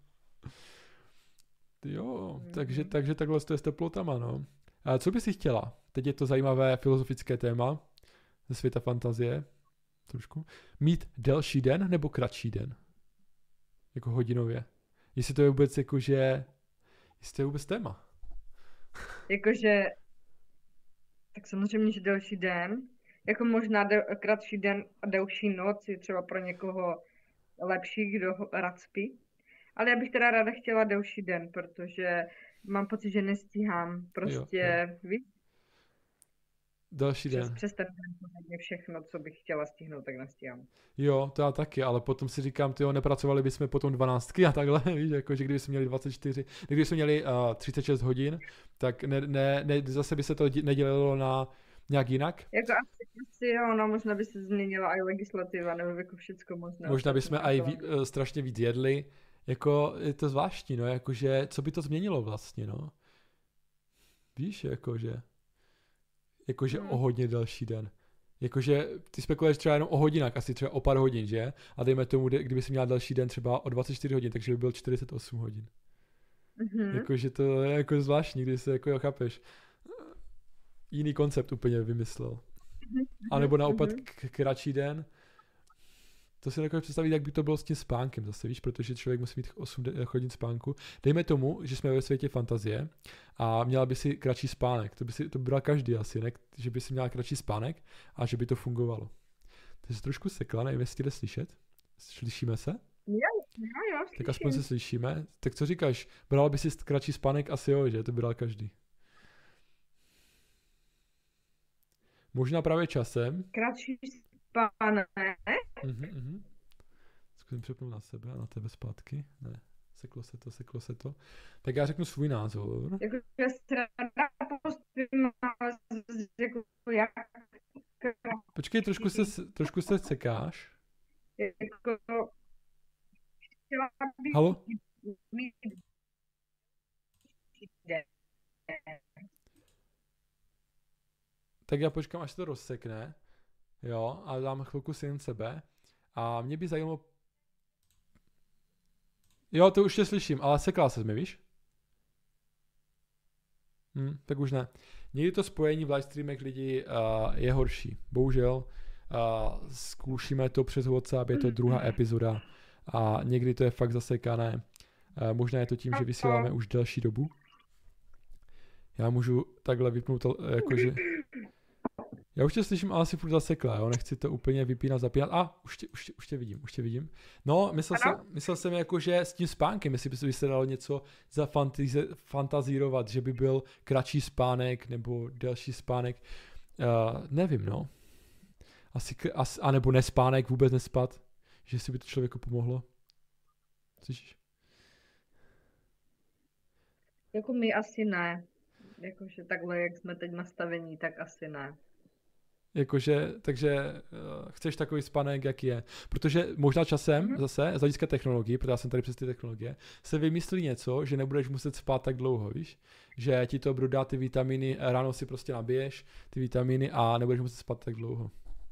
Jo, takže, takže takhle to je s teplotama, no. A co bys si chtěla? Teď je to zajímavé filozofické téma ze světa fantazie. Trošku. Mít delší den nebo kratší den? Jako hodinově. Jestli to je vůbec jako, že... Jestli to je vůbec téma. Jakože... Tak samozřejmě, že delší den. Jako možná de- kratší den a delší noc je třeba pro někoho lepší, kdo rád spí. Ale já bych teda ráda chtěla delší den, protože mám pocit, že nestíhám prostě, Jo, jo. víš, Další přes, den. přes ten den pořádně všechno, co bych chtěla stihnout, tak nestíhám. Jo, to já taky, ale potom si říkám, tyjo, nepracovali bychom potom dvanáctky a takhle, víš, jako, že kdyby jsme měli dvacet čtyři, kdyby jsme měli uh, třicet šest hodin, tak ne, ne, ne, zase by se to dě- nedělilo na nějak jinak. Jako asi, asi jo, no možná by se změnila i legislativa, nebo jako všecko možná. Možná bychom i ví, to- uh, strašně víc jedli, jako je to zvláštní, no, jakože, co by to změnilo vlastně, no. Víš, jakože, jakože Hmm. o hodně další den. Jakože ty spekuluješ třeba jenom o hodinách, asi třeba o pár hodin, že? A dejme tomu, kdy- kdyby si měla další den třeba o dvacet čtyři hodin, takže by byl čtyřicet osm hodin. Mhm. Jakože to je jako zvláštní, když se jako chápeš. Jiný koncept úplně vymyslel. A nebo naopak Mhm. k- kratší den. To si nedokážu představit, jak by to bylo s tím spánkem zase, víš, protože člověk musí mít osm de- hodin spánku. Dejme tomu, že jsme ve světě fantazie a měla by si kratší spánek. To by si to byla každý asi, ne? Že by si měla kratší spánek a že by to fungovalo. To se trošku sekla, nevím, jestli jde slyšet. Slyšíme se? Jo, jo, Tak aspoň se slyšíme. Tak co říkáš? Bral by si kratší spánek? Asi jo, že? To by bral každý. Možná právě časem. Kratší spánek. Mhm, mhm. Zkusím přepnout na sebe a na tebe zpátky. Ne, seklo se to, seklo se to. Tak já řeknu svůj názor. Jako, já se ráda postupím, ale z- jako, jak, Počkej, trošku se, trošku se sekáš. jako, chtěla bych Halo? mít den. Tak já počkám, až se to rozsekne. Jo, a dám chvilku si jen sebe. A mě by zajímalo... Jo, to už tě slyším, ale sekla se mi, víš? Hm, tak už ne. Někdy to spojení v livestreamech lidí uh, je horší. Bohužel. Uh, zkoušíme to přes WhatsApp, je to druhá epizoda. A někdy to je fakt zasekané. Uh, možná je to tím, že vysíláme už delší dobu. Já můžu takhle vypnout, uh, jakože... Já už tě slyším, ale asi furt zasekla, jo, nechci to úplně vypínat, zapínat. A, ah, už tě, už, tě, už tě vidím, už tě vidím. No, myslel jsem, myslel jsem jako, že s tím spánkem, jestli by se dalo něco za fantazi- fantazírovat, že by byl kratší spánek nebo delší spánek. Uh, nevím, no. Asi, as, anebo nespánek, vůbec nespat, že si by to člověku pomohlo. Slyšíš? Jako my asi ne. Jakože takhle, jak jsme teď nastavení, tak asi ne. Jakože, takže uh, chceš takový spánek, jaký je. Protože možná časem mm-hmm. zase, z hlediska technologií, protože já jsem tady přes ty technologie, se vymyslí něco, že nebudeš muset spát tak dlouho, víš? Že ti to budou dát ty vitamíny, ráno si prostě nabiješ ty vitamíny a nebudeš muset spát tak dlouho.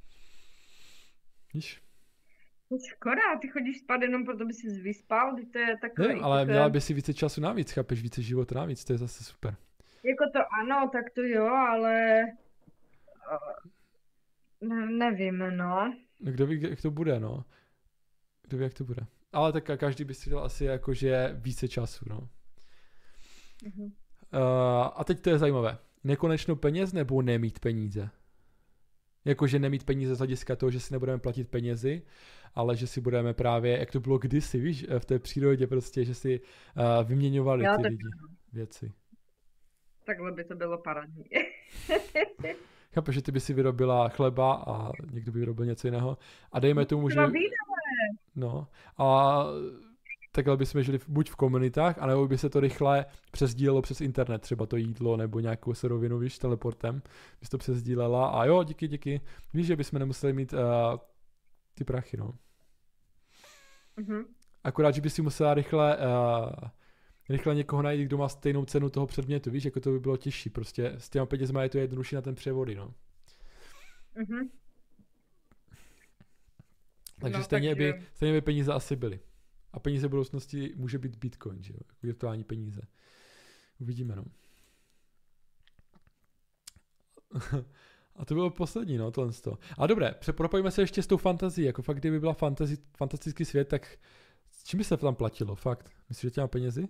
Víš? To škoda, ty chodíš spát jenom proto, by si vyspal, když to je takové... Ne, ale takové... měla by si více času navíc, chápeš, více života navíc, to je zase super. Jako to ano, tak to jo, ale... Ne, nevím, no. No kdo ví, jak to bude, no. Kdo ví, jak to bude. Ale tak každý by si dal asi jakože více času, no. Mhm. Uh, a teď to je zajímavé. Nekonečno peněz nebo nemít peníze? Jakože nemít peníze z hlediska toho, že si nebudeme platit penězi, ale že si budeme právě, jak to bylo kdysi, víš, v té přírodě prostě, že si uh, vyměňovali Jo, ty tak lidi věci. takhle by to bylo parádní. Chápeš, že ty by si vyrobila chleba a někdo by vyrobil něco jiného. A dejme tomu, že... No. A takhle bychom žili buď v komunitách, anebo by se to rychle přesdílelo přes internet, třeba to jídlo nebo nějakou surovinu, víš, teleportem, bys to přesdílela a jo, díky, díky. Víš, že bychom nemuseli mít uh, ty prachy, no. Mhm. Akorát, že by si musela rychle, uh, rychle někoho najít, kdo má stejnou cenu toho předmětu, víš, jako to by bylo těžší, prostě s těma penězma je to jednodušší na ten převody, no. Mhm. Takže No, stejně, takže- by, stejně by peníze asi byly. A peníze v budoucnosti může být Bitcoin, že jo? Jako virtuální peníze. Uvidíme, no. A to bylo poslední, no, tohle z toho. A dobré, propojíme se ještě s tou fantazí. Jako fakt, kdyby byla fantazi, fantastický svět, tak s čím by se tam platilo, fakt? Myslíš, že těma penězi?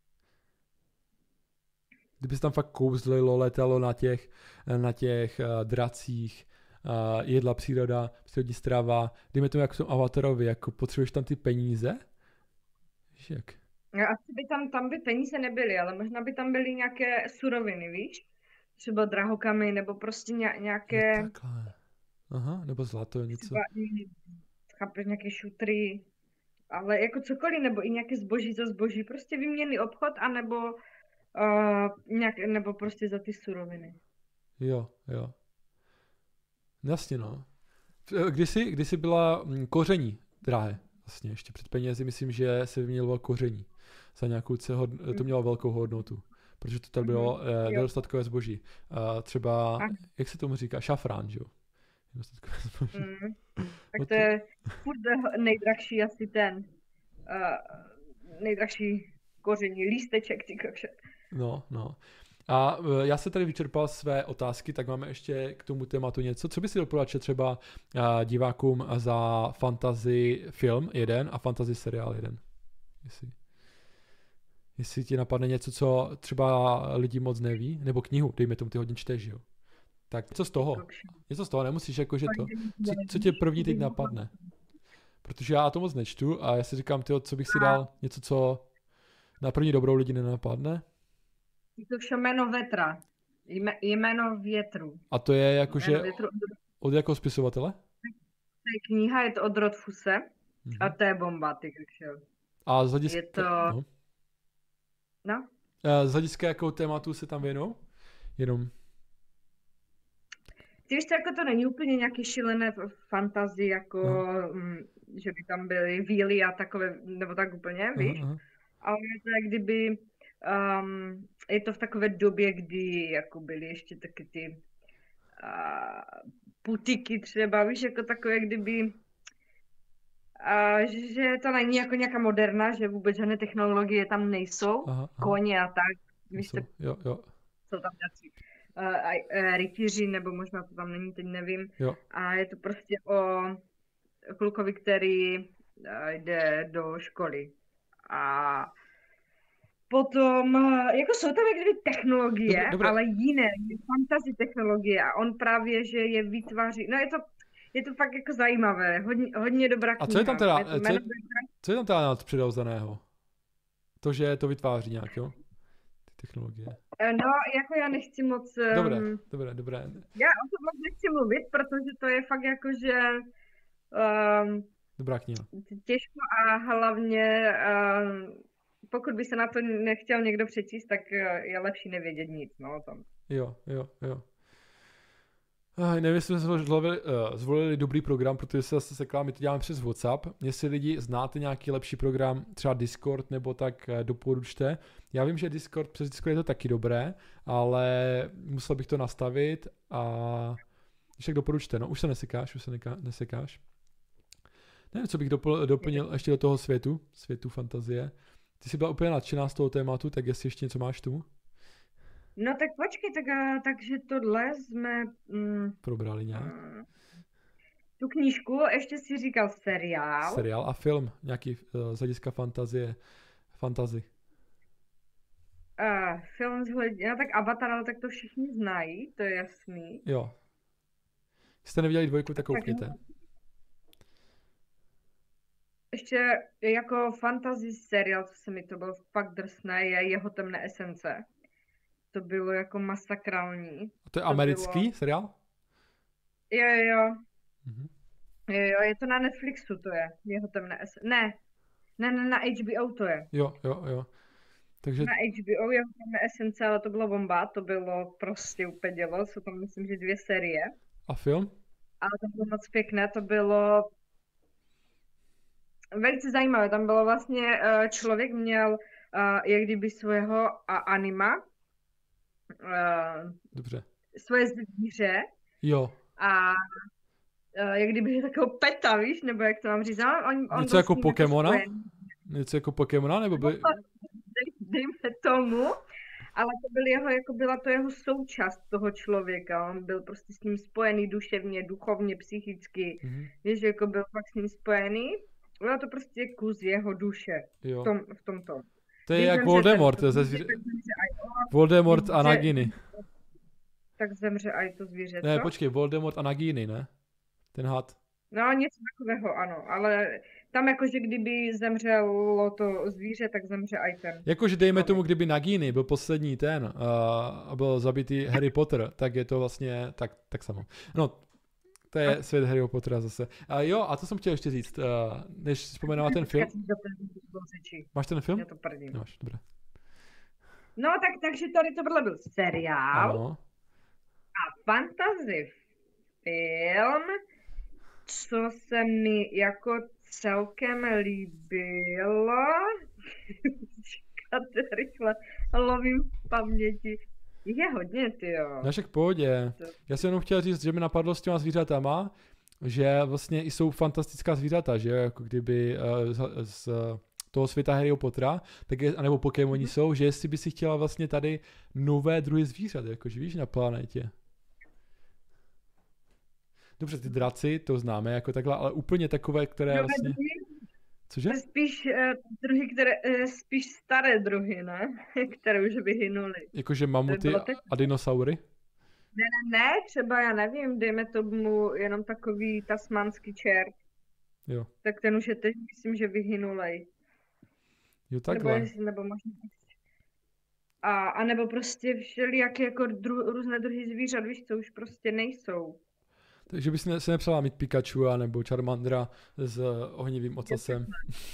Kdyby se tam fakt kouzlilo, letalo na těch, na těch uh, dracích, uh, jedla příroda, přírodní strava, dejme tomu jako v tom Avatarovi, jako potřebuješ tam ty peníze? Víš jak? No, asi by tam, tam by peníze nebyly, ale možná by tam byly nějaké suroviny, víš? Třeba drahokamy, nebo prostě ně, nějaké, Jo, takhle. Aha, nebo zlato, něco. třeba, i, chápeš, nějaké šutry, ale jako cokoliv, nebo i nějaké zboží za zboží, prostě vyměnný obchod, anebo uh, nějak, nebo prostě za ty suroviny. Jo, jo. Jasně, no. Kdysi, kdysi byla mm, koření drahé, vlastně ještě před penězi, myslím, že se vyměnilo koření. Za nějakou cehod, to mělo velkou hodnotu, protože to tady bylo Mhm, eh, jo. nedostatkové zboží. Uh, třeba, A- jak se tomu říká, šafrán, že jo? Nedostatkové zboží. Mm. Tak No to je furt nejdražší asi ten, uh, nejdražší koření, lísteček, ty kokše. No, no. A e, já se tady vyčerpal své otázky, tak máme ještě k tomu tématu něco. Co by si doporučil třeba e, divákům za fantasy film jeden a fantasy seriál jeden? Jestli, jestli ti napadne něco, co třeba lidi moc neví, nebo knihu, dejme tomu, ty hodně čteš, jo? Tak něco z toho. Kokše. Něco z toho, nemusíš jakože to. Co, co tě první teď napadne? Protože já to moc nečtu a já si říkám, tyjo, co bych si dal, něco, co na první dobrou lidi nenapadne. Je to vše jméno vetra. Jme, jméno větru. A to je jakože Jméno větru. od jakého spisovatele? To je kniha, je to od Rothfusse Mhm. a to je bomba, ty kokše. A z hlediska, Je to- no. No, A z hlediska jakou tématu se tam věnou? Jenom, ty víš, to jako to není úplně nějaký šílené f- fantasy, jako, No. mm, že by tam byly víly a takové, nebo tak úplně, víš? aha, aha. Ale je to jak kdyby, um, je to v takové době, kdy jako byly ještě taky ty uh, putiky třeba, víš, jako takové, kdyby, uh, že, že to není jako nějaká moderna, že vůbec žádné technologie tam nejsou, Aha, aha. koně a tak, víš, Jsou, tak jo, jo, jsou tam nějací uh, uh, rytíři, nebo možná to tam není, teď nevím. jo. A je to prostě o klukovi, který uh, jde do školy. A potom, uh, jako jsou tam jak kdyby technologie, Dobré, dobré. ale jiné, fantasy technologie. A on právě, že je vytváří, no je to, je to fakt jako zajímavé, hodně, hodně dobrá kniha. A co je tam teda- Je to co je- jméno- Co je tam teda nadpřirozeného? To, že to vytváří nějak, jo? Ty technologie. No, jako já nechci moc, um, Dobré, dobré, dobré. já o tom moc nechci mluvit, protože to je fakt jako, že um, Dobrá kniha. těžko a hlavně um, pokud by se na to nechtěl někdo přečíst, tak eh, je lepší nevědět nic, no, o tom. Jo, jo, jo. Aj, nevím, jestli jsme zvolili, uh, zvolili dobrý program, protože se zase sekla, my to děláme přes WhatsApp. Jestli lidi znáte nějaký lepší program, třeba Discord nebo tak, uh, doporučte. Já vím, že Discord, přes Discord je to taky dobré, ale musel bych to nastavit a když tak doporučte, no už se nesekáš, už se neka, nesekáš. Nevím, co bych dopl, doplnil ještě do toho světu, světu fantazie. Ty jsi byla úplně nadšená z toho tématu, tak jestli ještě něco máš k tomu? No tak počkej, tak, a- takže tohle jsme... Mm, Probrali nějak? mm, Tu knížku, ještě si říkal seriál. Seriál a film, nějaký uh, z hlediska fantazie, fantazy. Uh, film z hlediska, no tak Avatar, ale tak to všichni znají, to je jasný. Jo. Když jste neviděli dvojku, tak koukněte. Ještě jako fantasy seriál, co se mi to bylo fakt drsné, je Jeho temné esence. To bylo jako masakrální. A to je to americký bylo... seriál? Jo, jo, jo. Mhm. Jo, jo, je to na Netflixu, to je. Jeho temné esence. Ne, ne, ne, na H B O to je. Jo, jo, jo. Takže... Na H B O Jeho temné esence, ale to bylo bomba, to bylo prostě úplně dělo, jsou tam myslím, že dvě série. A film? Ale to bylo moc pěkné, to bylo velice zajímavé, tam bylo vlastně, uh, člověk měl uh, jak kdyby svého uh, anima, uh, Dobře. svoje zvíře. Jo. A uh, jak kdyby takovou peta, víš, nebo jak to mám říct. On, on Něco vlastně jako Pokémona? Spojen. Něco jako Pokémona, nebo by... Dej, dejme tomu, ale to byl jeho, jako byla to jeho součást toho člověka. On byl prostě s ním spojený duševně, duchovně, psychicky. Mm-hmm. Víš, jako byl fakt s ním spojený. Bylo to prostě kus jeho duše jo. v, tom, v tomto. To je jak Voldemort, to ze zvíře... Voldemort a Nagini. Tak zemře aj to zvíře, Ne, co? počkej, Voldemort a Nagini, ne? Ten had. No, něco takového, ano, ale tam jakože kdyby zemřelo to zvíře, tak zemře aj ten. Jakože dejme tomu, kdyby Nagini byl poslední ten a byl zabitý Harry Potter, tak je to vlastně tak, tak samo. No, to je svět Harryho Pottera zase. A jo, a to jsem chtěl ještě říct, uh, než vzpomenoval ten film. Máš ten film? Já to prdím. Máš, dobré. No, tak, takže tady to byl seriál. Ano. A fantasy film, co se mi jako celkem líbilo, říkáte rychle, lovím v paměti, je hodně, tyjo. No však pohodě. Já jsem jenom chtěl říct, že mi napadlo s těma zvířatama, že vlastně i jsou fantastická zvířata, že jako kdyby uh, z, z toho světa Harryho Pottera, tak je, anebo Pokémoni mm-hmm. jsou, že jestli by si chtěla vlastně tady nové druhy zvířat, jakože víš, na planetě. Dobře, ty draci, to známe jako takhle, ale úplně takové, které Nové vlastně... Druhy? Cože? Spíš uh, druhy, které, uh, spíš staré druhy, ne? Které už vyhynuly. Jakože mamuty a dinosaury? Ne, ne, ne, třeba já nevím, dejme tomu jenom takový tasmanský čert. Jo. Tak ten už je teď, myslím, že vyhynulej. Jo, takhle. Nebo, nebo možná... A, a nebo prostě všelijaké jako dru, různé druhy zvířat, víš, co už prostě nejsou. Takže bys ne, se nepřála mít Pikachu a nebo Charmandra s ohnivým ocasem.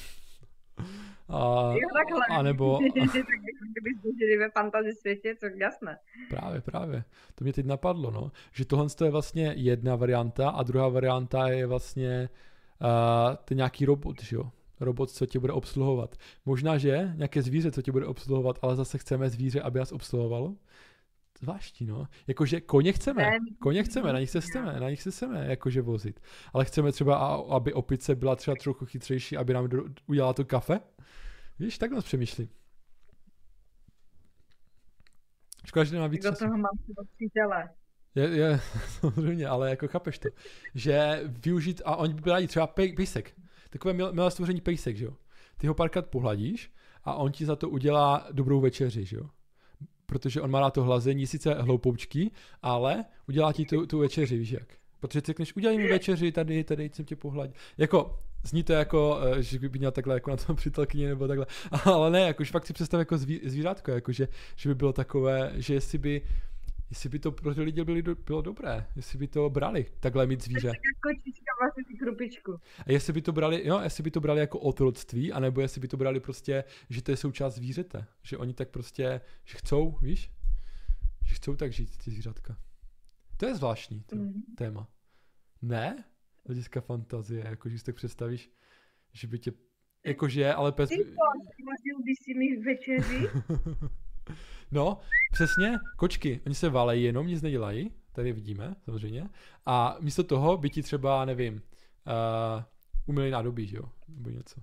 A, jo, takhle. A nebo... Kdyby žili ve fantasy světě, co jasné. Právě, právě. To mě teď napadlo, no. Že tohle je vlastně jedna varianta a druhá varianta je vlastně uh, ten nějaký robot, že jo. Robot, co tě bude obsluhovat. Možná, že nějaké zvíře, co tě bude obsluhovat, ale zase chceme zvíře, aby nás obsluhovalo. Zvláštní, no. Jakože koně chceme, koně chceme, na nich se chceme, na nich se chceme jakože vozit. Ale chceme třeba, aby opice byla třeba trochu chytřejší, aby nám do, udělala to kafe. Víš, tak nás přemýšlím. Škoda, že nemá víc do času. toho mám třeba přítele. Je, je, samozřejmě, ale jako chápeš to. Že využít, a oni by rádi třeba pej, pejsek. Takové milé stvoření pejsek, že jo. Ty ho párkrát pohladíš a on ti za to udělá dobrou večeři, že jo. Protože on má rád to hlazení, sice hloupoučký, ale udělá ti tu, tu večeři, víš jak. Protože ty řekneš, udělej mi večeři, tady, tady jsem tě pohladil. Jako, zní to jako, že by měl takhle jako na tom přítelkyni nebo takhle, ale ne, jakož fakt si představ jako zví, zvířátko, jako že, že by bylo takové, že jestli by, jestli by to pro ty lidi byli, bylo dobré, jestli by to brali, takhle mít zvíře. Kočička vlastně krupičku. A jestli by to brali, jo, jestli by to brali jako otroctví, anebo jestli by to brali prostě, že to je součást zvířete, že oni tak prostě, že chcou, víš, že chcou tak žít, ty zvířatka. To je zvláštní to mm. téma. Ne? Hlediska fantazie, jakože si tak představíš, že by tě, jakože, ale pes... Ty to, by si mi večeři? No, přesně, kočky, oni se valejí jenom, nic nedělají, tady vidíme, samozřejmě, a místo toho by ti třeba, nevím, uh, uměli nádobí, že jo, nebo něco.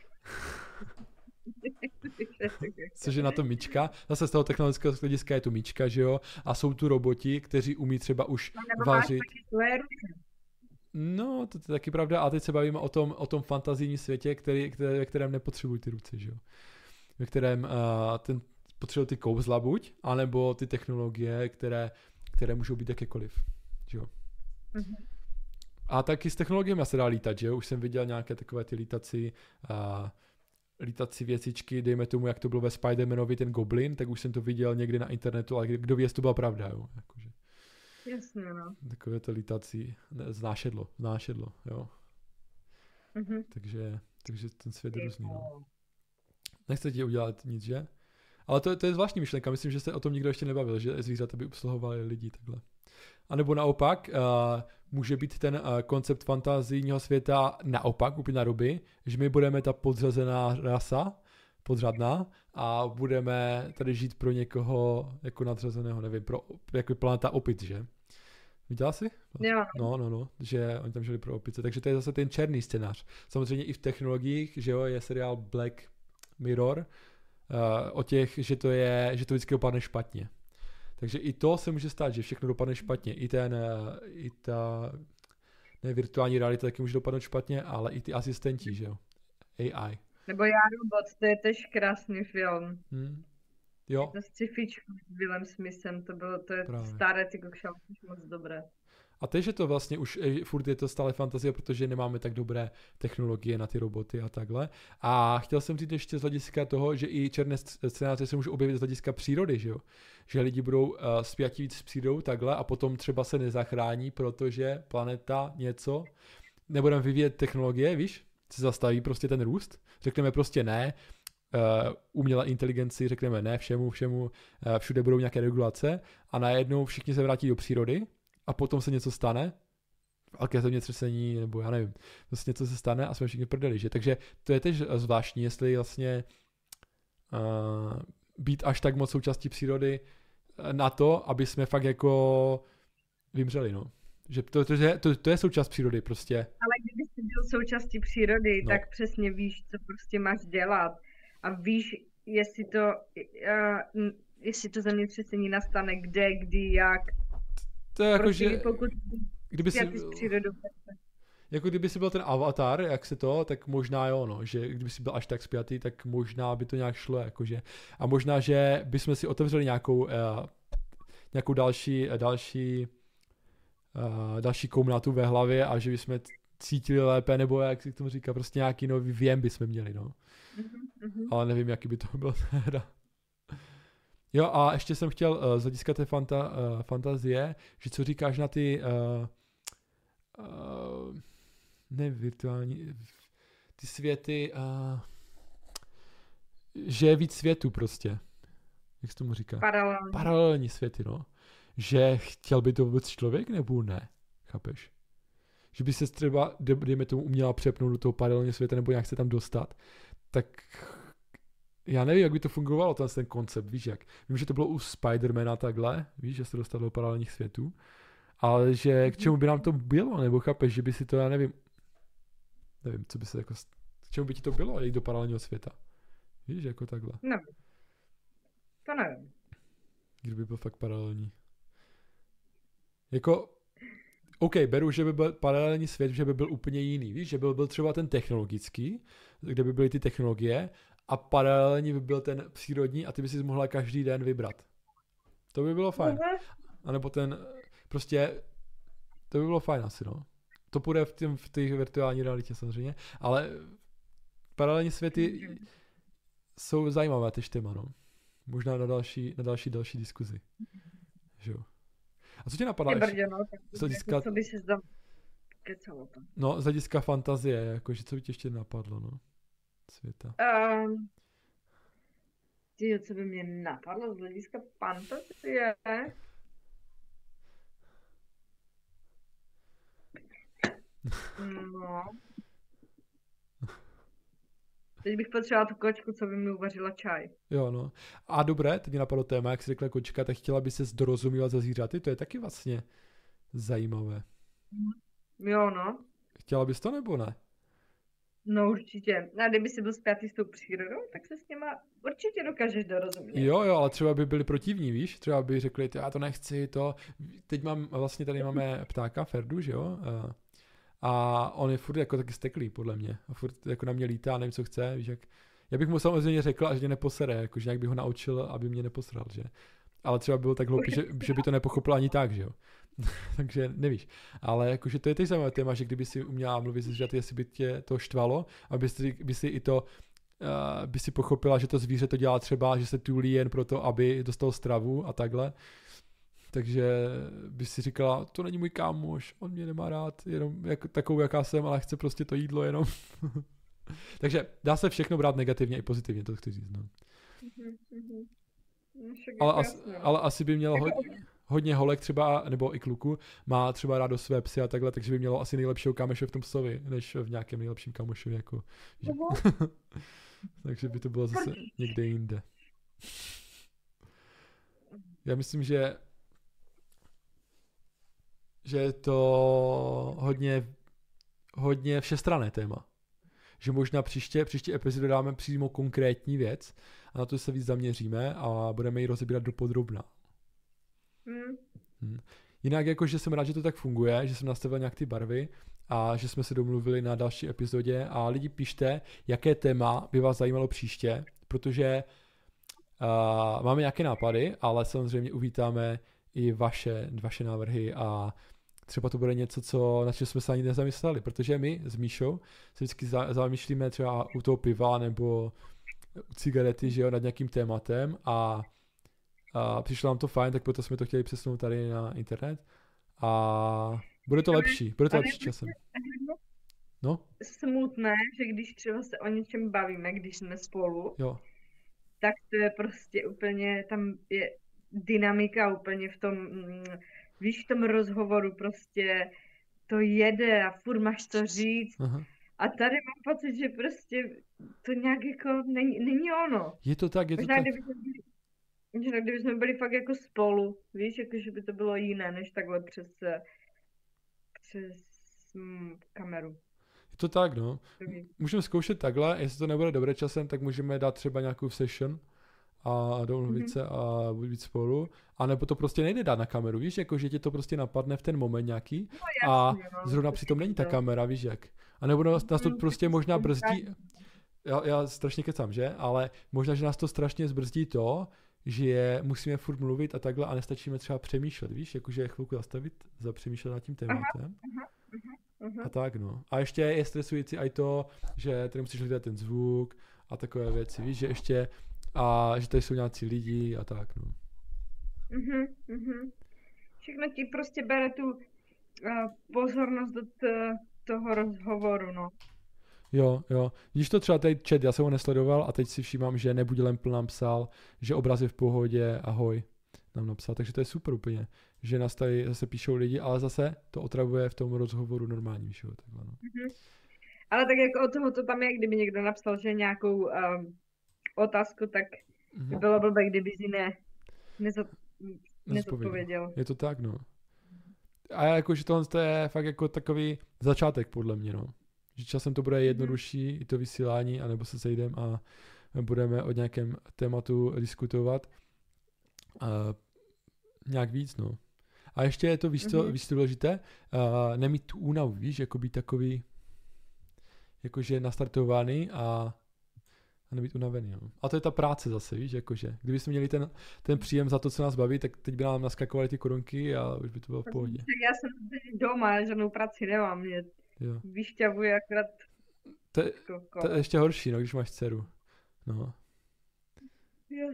Což je na to myčka, zase z toho technologického hlediska je tu myčka, že jo, a jsou tu roboti, kteří umí třeba už no, vařit. No, to, to je taky pravda, a teď se bavíme o tom, o tom fantazijním světě, který, který, ve kterém nepotřebují ty ruce, že jo. Ve kterém uh, ten potřebují ty kouzla buď, anebo ty technologie, které, které můžou být jakékoliv, že jo. Mm-hmm. A taky s technologiemi se dá lítat, že jo. Už jsem viděl nějaké takové ty lítací, uh, lítací věcičky, dejme tomu, jak to bylo ve Spider-Manovi ten Goblin, tak už jsem to viděl někdy na internetu, ale kdo ví, jestli to byla pravda, jo. Jakože. Jasně, no. Takové to lítací, ne, znášedlo, znášedlo, jo. Mm-hmm. Takže, takže ten svět je různý, no. Nechce ti udělat nic, že? Ale to, to je zvláštní myšlenka, myslím, že se o tom nikdo ještě nebavil, že zvířata by obsluhovaly lidi takhle. A nebo naopak, uh, může být ten uh, koncept fantazijního světa naopak, úplně na ruby, že my budeme ta podřazená rasa, podřadná, a budeme tady žít pro někoho jako nadřazeného, nevím, pro jako planeta opic, že? Viděla jsi? Jo. No, no, no, že oni tam žili pro opice, takže to je zase ten černý scénář. Samozřejmě i v technologiích, že jo, je seriál Black Mirror, uh, o těch, že to je, že to vždycky dopadne špatně. Takže i to se může stát, že všechno dopadne špatně. I ten, uh, i ta, ne, virtuální realita taky může dopadnout špatně, ale i ty asistenti, že jo, A I. Nebo Já robot, to je tež krásný film. Hmm. Jo. To sci-fičko s Willem Smithem, to bylo, to je Právě. staré, ty kokšal, moc dobré. A teď je to vlastně už furt je to stále fantazie, protože nemáme tak dobré technologie na ty roboty a takhle. A chtěl jsem říct ještě z hlediska toho, že i černé scénáře se můžou objevit z hlediska přírody, že jo? Že lidi budou uh, spjatí víc s přírodou takhle a potom třeba se nezachrání, protože planeta něco, nebudeme vyvíjet technologie, víš? Se zastaví prostě ten růst. Řekneme prostě ne, uh, umělé inteligenci, řekneme ne všemu, všemu, uh, všude budou nějaké regulace a najednou všichni se vrátí do přírody. A potom se něco stane, velké zemětřesení, nebo já nevím, vlastně něco se stane a jsme všichni prdeli, že? Takže to je tež zvláštní, jestli vlastně uh, být až tak moc součástí přírody na to, aby jsme fakt jako vymřeli, no. Že to, to, to, to je součást přírody prostě. Ale kdyby jsi byl součástí přírody, no. tak přesně víš, co prostě máš dělat. A víš, jestli to, uh, jestli to zemětřesení nastane, kde, kdy, jak. To je jako, prostě že pokud kdyby si, přírodu, jako kdyby si byl ten avatar, jak se to, tak možná jo, no, že kdyby si byl až tak spjatý, tak možná by to nějak šlo, jakože. A možná, že bychom si otevřeli nějakou, uh, nějakou další, další, uh, další komnatu ve hlavě a že bychom cítili lépe, nebo jak si k tomu říká, prostě nějaký nový věm bychom měli, no. Mm-hmm. Ale nevím, jaký by to bylo teda. Jo, a ještě jsem chtěl uh, z hlediska té fanta, uh, fantazie, že co říkáš na ty uh, uh, ne virtuální, ty světy, uh, že je víc světů prostě. Jak se tomu říká? Paralelní. Paralelní světy, no. Že chtěl by to vůbec člověk, nebo ne? Chápeš? Že by se třeba, dejme tomu, uměla přepnout do toho paralelního světa, nebo nějak se tam dostat, tak já nevím, jak by to fungovalo, ten, ten koncept, víš jak. Vím, že to bylo u Spider-Mana takhle, víš, že se dostal do paralelních světů, ale že k čemu by nám to bylo, nebo chápeš, že by si to, já nevím, nevím, co by se jako, k čemu by ti to bylo, jít do paralelního světa. Víš, jako takhle. Nevím. To nevím. Kdyby byl fakt paralelní. Jako, OK, beru, že by byl paralelní svět, že by byl úplně jiný, víš, že by byl třeba ten technologický, kde by byly ty technologie, a paralelně by byl ten přírodní a ty by si mohla každý den vybrat. To by bylo fajn. A nebo ten, prostě, to by bylo fajn asi, no. To půjde v, tým, v té virtuální realitě samozřejmě, ale paralelní světy jsou zajímavé ty téma, no. Možná na další, na další, další diskuzi. Že jo. A co tě napadá ještě? Brdě, no, z hlediska, co by si zdal kecalo to? No, z hlediska fantazie, jakože co by tě ještě napadlo, no. Světa. Um, tyjo, co by mě napadlo z hlediska fantazie? No. Teď bych potřebovala tu kočku, co by mi uvařila čaj. Jo, no. A dobré, teď mi napadlo téma, jak jsi řekla kočka, tak chtěla by ses dorozumívat za zvířaty, to je taky vlastně zajímavé. Jo, no. Chtěla bys to, nebo ne? No určitě. A kdyby si byl spjatý s tou přírodou, tak se s něma určitě dokážeš dorozumět. Jo, jo, ale třeba by byli protivní, víš? Třeba by řekli, já to nechci, to. Teď mám, vlastně tady máme ptáka, Ferdu, že jo? a on je furt jako taky steklý, podle mě. A furt jako na mě lítá, nevím, co chce, víš, jak... Já bych mu samozřejmě řekl, až mě neposere, jakože nějak bych ho naučil, aby mě neposral, že? Ale třeba byl tak hloupý, že, že by to nepochopil ani tak, že jo? Takže nevíš. Ale jakože to je teď zajímavé téma, že kdyby si uměla mluvit se zvířaty, jestli by tě to štvalo, aby si, by si i to, uh, by si pochopila, že to zvíře to dělá třeba, že se tulí jen proto, aby dostal stravu a takhle. Takže by si říkala, to není můj kámoš, on mě nemá rád, jenom jak, takovou, jaká jsem, ale chce prostě to jídlo jenom. Takže dá se všechno brát negativně i pozitivně, to chci říct. No. Mm-hmm. No, ale, as, ale asi by mělo hodně, hodně holek třeba, nebo i kluku, má třeba rádo své psy a takhle, takže by mělo asi nejlepšího kámoše v tom psovi, než v nějakém nejlepším kámošovi. Jako, že... takže by to bylo zase někde jinde. Já myslím, že že je to hodně, hodně všestranné téma. Že možná příště, příští epizodu dáme přímo konkrétní věc a na to se víc zaměříme a budeme ji rozebírat dopodrobna. Mm. Hmm. Jinak jako, že jsem rád, že to tak funguje, že jsem nastavil nějak ty barvy a že jsme se domluvili na další epizodě a lidi pište, jaké téma by vás zajímalo příště, protože uh, máme nějaké nápady, ale samozřejmě uvítáme i vaše, vaše návrhy a třeba to bude něco, co, na čem jsme se ani nezamysleli, protože my s Míšou se vždycky za, zamýšlíme třeba u toho piva nebo u cigarety, že jo, nad nějakým tématem a, a přišlo nám to fajn, tak proto jsme to chtěli přesunout tady na internet a bude to lepší, bude to lepší časem. No? Smutné, že když třeba se o něčem bavíme, když jsme spolu, jo. tak to je prostě úplně, tam je dynamika úplně v tom, víš, v tom rozhovoru prostě to jede a furt máš to říct. Aha. A tady mám pocit, že prostě to nějak jako není, není ono. Je to tak, je to možná, tak. Kdyby jsme byli, možná kdyby jsme byli fakt jako spolu, víš, jako že by to bylo jiné, než takhle přes, přes hm, kameru. Je to tak, no. Můžeme zkoušet takhle, jestli to nebude dobré časem, tak můžeme dát třeba nějakou session a domluvit mm-hmm. se a být spolu, a nebo to prostě nejde dát na kameru, víš, jako že ti to prostě napadne v ten moment nějaký no, jasně, a no, zrovna přitom není ta kamera, víš jak. A nebo nás, nás to prostě možná brzdí, já, já strašně kecám, že, ale možná, že nás to strašně zbrzdí to, že musíme furt mluvit a takhle a nestačíme třeba přemýšlet, víš, jakože chvilku zastavit, zapřemýšlet nad tím tématem. Aha, aha, aha. A tak, no. A ještě je stresující i to, že tady musíš hledat ten zvuk a takové věci, víš, že ještě a že tady jsou nějací lidi a tak, no. Mhm, mhm. Všechno ti prostě bere tu uh, pozornost do t- toho rozhovoru, no. Jo, jo. Když to třeba tady chat, já jsem ho nesledoval a teď si všímám, že Nebuď Lempl nám psal, že obraz je v pohodě, ahoj, nám napsal, takže to je super úplně, že nás tady zase píšou lidi, ale zase to otravuje v tom rozhovoru normální, víš, jo, takhle, no. Mhm. Ale tak jako od toho to tam je, kdyby někdo napsal, že nějakou um, otázku, tak Mhm. by bylo blbé, kdyby si ne, nezod, nezodpověděl. Je to tak, no. A jako, že tohle to je fakt jako takový začátek, podle mě, no. Že časem to bude jednodušší, i to vysílání, anebo se sejdeme a budeme o nějakém tématu diskutovat uh, nějak víc, no. A ještě je to, víš co, mm-hmm. víš co důležité, uh, nemít tu únavu, víš, jako být takový, jakože nastartovaný a, a nebýt unavený, no. A to je ta práce zase, víš, jakože, kdyby jsme měli ten, ten příjem za to, co nás baví, tak teď by nám naskakovaly ty korunky a už by to bylo v pohodě. Tak já jsem doma, žádnou práci nemám, mě Jo. vyšťavuje akorát to, je, to je ještě horší, no, když máš dceru. No. Jo.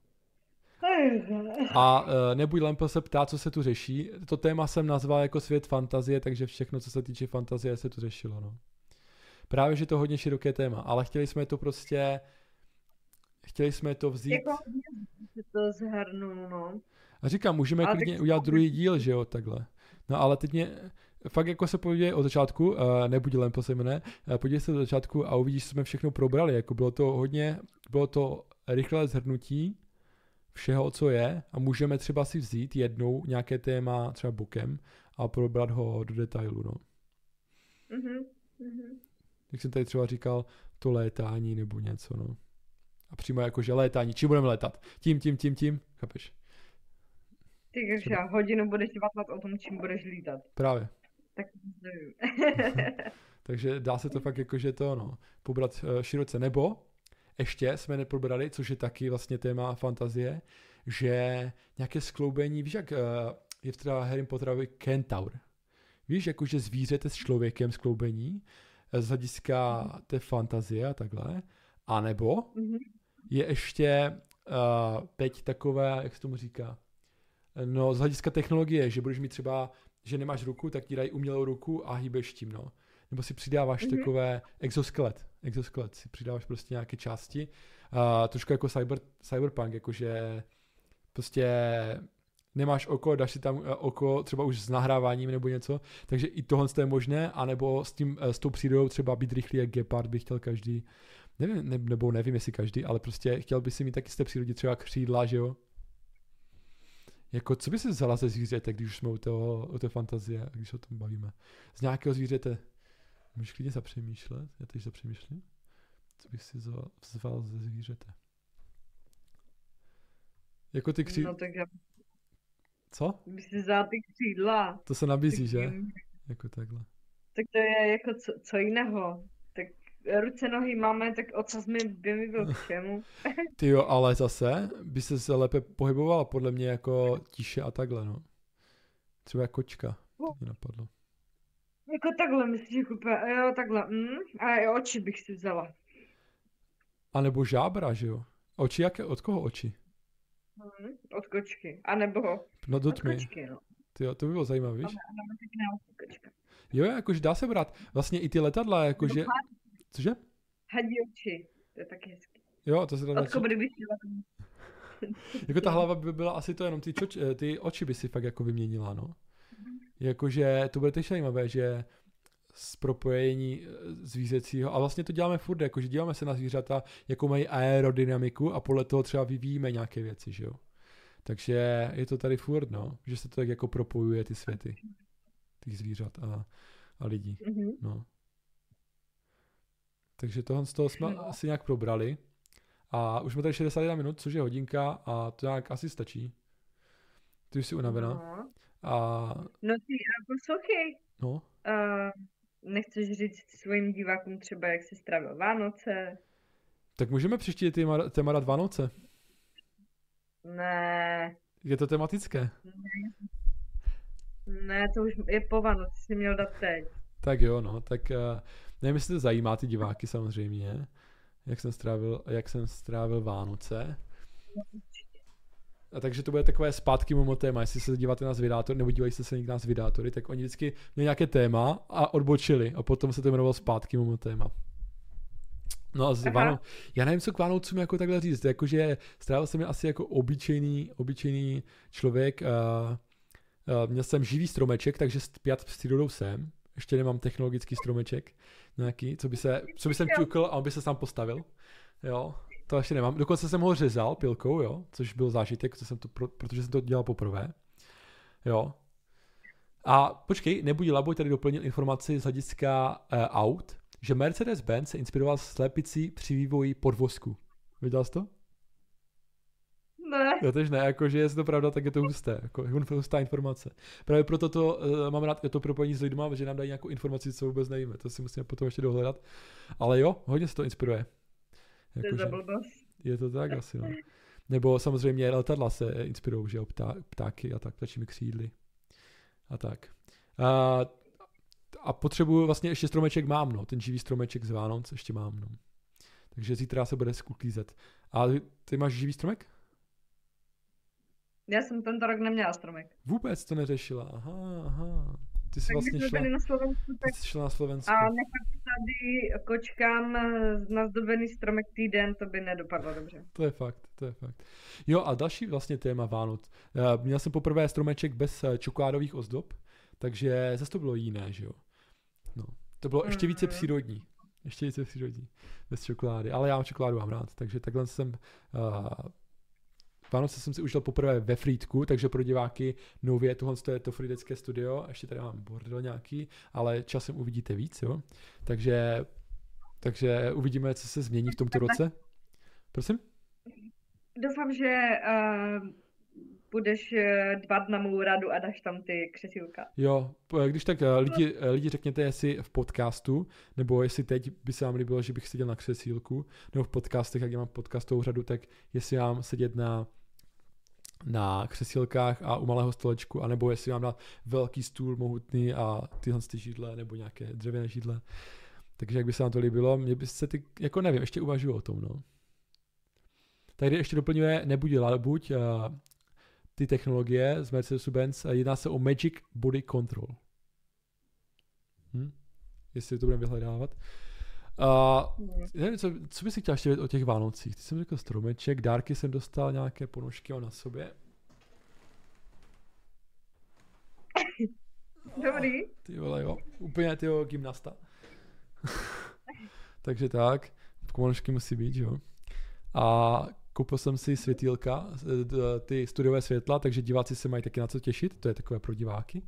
A uh, Nebuď Lempl se ptá, co se tu řeší. To téma jsem nazval jako svět fantazie, takže všechno, co se týče fantazie, se tu řešilo, no. Právě, že to hodně široké téma, ale chtěli jsme to prostě, chtěli jsme to vzít. Jako to zhrnu, no. A říkám, můžeme ale klidně udělat druhý díl, že jo, takhle. No ale teď mě, fakt jako se podívej od začátku, uh, Nebuď Lempl se jmenuje, uh, podívej se od začátku a uvidíš, že jsme všechno probrali, jako bylo to hodně, bylo to rychlé zhrnutí všeho, co je, a můžeme třeba si vzít jednou nějaké téma třeba bokem a probrat ho do detailu, no. Mhm, mhm. Jak jsem tady třeba říkal, to létání nebo něco, no. A přímo jako, že létání, čím budeme létat? Tím, tím, tím, tím, chápeš? Ty, takže hodinu budeš debatovat o tom, čím budeš lítat. Právě. Tak nevím. Takže dá se to fakt jakože to, no, pobrat uh, široce. Nebo ještě jsme neprobrali, což je taky vlastně téma fantazie, že nějaké skloubení, víš jak uh, je třeba Harry Potterovi Kentaur. Víš, jakože zvířete s člověkem skloubení z hlediska mm. té fantazie a takhle. A nebo mm-hmm. je ještě uh, teď takové, jak se tomu říká, no z hlediska technologie, že budeš mít třeba, že nemáš ruku, tak ti dají umělou ruku a hýbeš tím, no. Nebo si přidáváš mm-hmm. takové exoskelet. Exoskelet si přidáváš prostě nějaké části. Uh, trošku jako cyber, cyberpunk, jakože prostě nemáš oko, dáš si tam uh, oko třeba už s nahráváním nebo něco, takže i tohle je možné, anebo s tím, uh, s tou přírodou třeba být rychlý jak gepard by chtěl každý. Nevím, ne, nebo nevím, jestli každý, ale prostě chtěl by si mít taky z té přírody třeba křídla, že jo? Jako, co by si vzala ze zvířete, když už jsme u, toho, u té fantazie, a když o tom bavíme? Z nějakého zvířete? Můžeš klidně zapřemýšlet? Já teď zapřemýšlím. Co bych si vzal ze zvířete? Jako ty křídla. No tak já... Co? Bych si vzal ty křídla. To se nabízí, tak že? Jim... Jako takhle. Tak to je jako co, co jiného. Tak ruce, nohy máme, tak ocas mi by mi byl k čemu. Ty jo, ale zase by se lépe pohybovala podle mě jako tiše a takhle, no. Třeba jako kočka. To mě napadlo. Jako takhle myslíš, úplně, jo, takhle, mm, a i oči bych si vzala. A nebo žábra, že jo? Oči jaké? Od koho oči? Hmm, od kočky, a nebo no, do od tmy. kočky, no. Tyjo, to by bylo zajímavé, víš? Ano, ano, pěkná kočka. Jo, jakože dá se brát. Vlastně i ty letadla, jakože... Cože? Hadí oči, to je taky hezký. Jo, to se dá... Od kobry bych chtěla. Jako ta hlava by byla asi to jenom ty, čoč, ty oči by si fakt jako vyměnila, no. Jakože to bude teď zajímavé, že z propojení zvířecího, a vlastně to děláme furt, jakože díváme se na zvířata, jako mají aerodynamiku a podle toho třeba vyvíjíme nějaké věci, že jo. Takže je to tady furt, no, že se to tak jako propojuje ty světy, těch zvířat a, a lidí, no. Takže tohle z toho jsme asi nějak probrali a už jsme tady šedesát jedna minut, což je hodinka a to nějak asi stačí. Ty už jsi unavená. No. A... No ty, poslouchej. No. Uh, nechceš říct svým divákům třeba, jak jsi strávil Vánoce? Tak můžeme příští téma, téma dát Vánoce? Ne. Je to tematické? Ne. Ne, to už je po Vánoci, jsi měl dát teď. Tak jo, no, tak uh, nevím, jestli to zajímá ty diváky samozřejmě, jak jsem strávil, jak jsem strávil Vánoce. A takže to bude takové zpátky mimo téma, jestli se díváte na Zvědátor, nebo dívají se někdy na Zvědátory, tak oni vždycky měli nějaké téma a odbočili a potom se to jmenovalo zpátky mimo téma. No a z Váno... já nevím, co k Vánocům jako takhle říct, jakože strávil jsem je asi jako obyčejný, obyčejný člověk, uh, uh, měl jsem živý stromeček, takže spjat s přírodou jsem, ještě nemám technologický stromeček nějaký, co by se, co by jsem ťukl a on by se sám postavil, jo. To ještě nemám. Dokonce jsem ho řezal pilkou, jo, což byl zážitek, co jsem to, pro, protože jsem to dělal poprvé. Jo. A počkej, nebudí laboj, tady doplnil informaci z hlediska uh, aut, že Mercedes-Benz se inspiroval slepicí při vývoji podvozku. Viděl jsi to? Ne. Jo, tež ne, jakože je to pravda, tak je to husté, jako hustá informace. Právě proto to uh, mám rád to propojení s lidma, že nám dají nějakou informaci, co vůbec nevíme, to si musíme potom ještě dohledat. Ale jo, hodně se to inspiruje. Jako, to je za blbost. Je to tak asi, no. Nebo samozřejmě letadla se inspirují, že jo, ptá, ptáky a tak, ptačími křídly. A tak. A, a potřebuju vlastně ještě stromeček mám, no. Ten živý stromeček z Vánoc ještě mám, no. Takže zítra se bude sklízet. A ty máš živý stromek? Já jsem tento rok neměla stromek. Vůbec to neřešila, aha, aha. Ty jsi tak vlastně šla na Slovensku, tak... Ty jsi šla na Slovensku. A nechat tady kočkám nazdobený stromek týden, to by nedopadlo dobře. To je fakt, to je fakt. Jo a další vlastně téma Vánoc. Měl jsem poprvé stromeček bez čokoládových ozdob, takže zase to bylo jiné, že jo. No, to bylo ještě více přírodní. Ještě více přírodní. Bez čokolády. Ale já mám čokoládu mám rád, takže takhle jsem... Uh, Vánoce jsem si užil poprvé ve Frýdku, takže pro diváky nově tohle je to frýdecké studio, ještě tady mám bordel nějaký, ale časem uvidíte víc, jo. Takže, takže uvidíme, co se změní v tomto roce. Prosím? Doufám, že uh, půjdeš eh, dbat na mou radu a dáš tam ty křesílka. Jo, p- když tak eh, lidi, eh, lidi řekněte, jestli v podcastu, nebo jestli teď by se vám líbilo, že bych seděl na křesílku, nebo v podcastech, jak já mám podcastovou řadu, tak jestli mám sedět na na křesílkách a u malého stolečku, anebo jestli mám dát velký stůl mohutný a tyhle ty židle, nebo nějaké dřevěné židle. Takže jak by se vám to líbilo, mě by se ty, jako nevím, ještě uvažuji o tom, no. Tady ještě doplňuje nebudí labuť, uh, ty technologie z Mercedes-Benz, jedná se o Magic Body Control. Hm? Jestli to budeme vyhledávat. Uh, nevím, co, co bys si chtěla ještě vědět o těch Vánocích? Ty jsem řekl stromeček, dárky jsem dostal, nějaké ponožky na sobě. Dobrý. Oh, ty vole, jo. Úplně tyho gymnasta. Takže tak, ponožky musí být, jo. A koupil jsem si světýlka, ty studiové světla, takže diváci se mají taky na co těšit, to je takové pro diváky.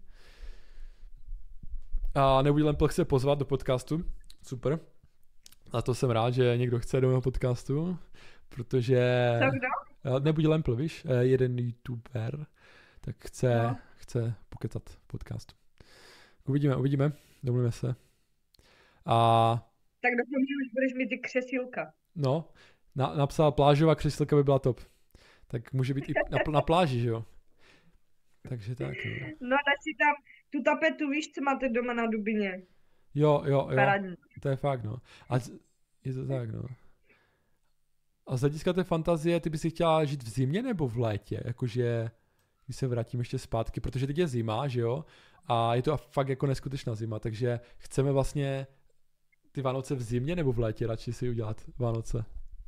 A Nebudí Lempl chce pozvat do podcastu, super. A to jsem rád, že někdo chce do mého podcastu, protože... Co kdo? Nebudí Lempl, víš, jeden youtuber, tak chce, no. chce pokecat v podcastu. Uvidíme, uvidíme, domluvíme se. A... Tak doufám, že už budeš mít ty křesílka. No, na, napsal plážová křesílka by byla top. Tak může být i na, na pláži, že jo? Takže tak, jo. No a daj si tam tu tapetu, víš, co máte doma na Dubině. Jo, jo, jo. Paradní. To je fakt, no. A je to tak, no. A z hlediska té fantazie, ty bys si chtěla žít v zimě nebo v létě? Jakože, když se vrátím ještě zpátky, protože teď je zima, že jo? A je to fakt jako neskutečná zima, takže chceme vlastně ty Vánoce v zimě nebo v létě radši si udělat Vánoce?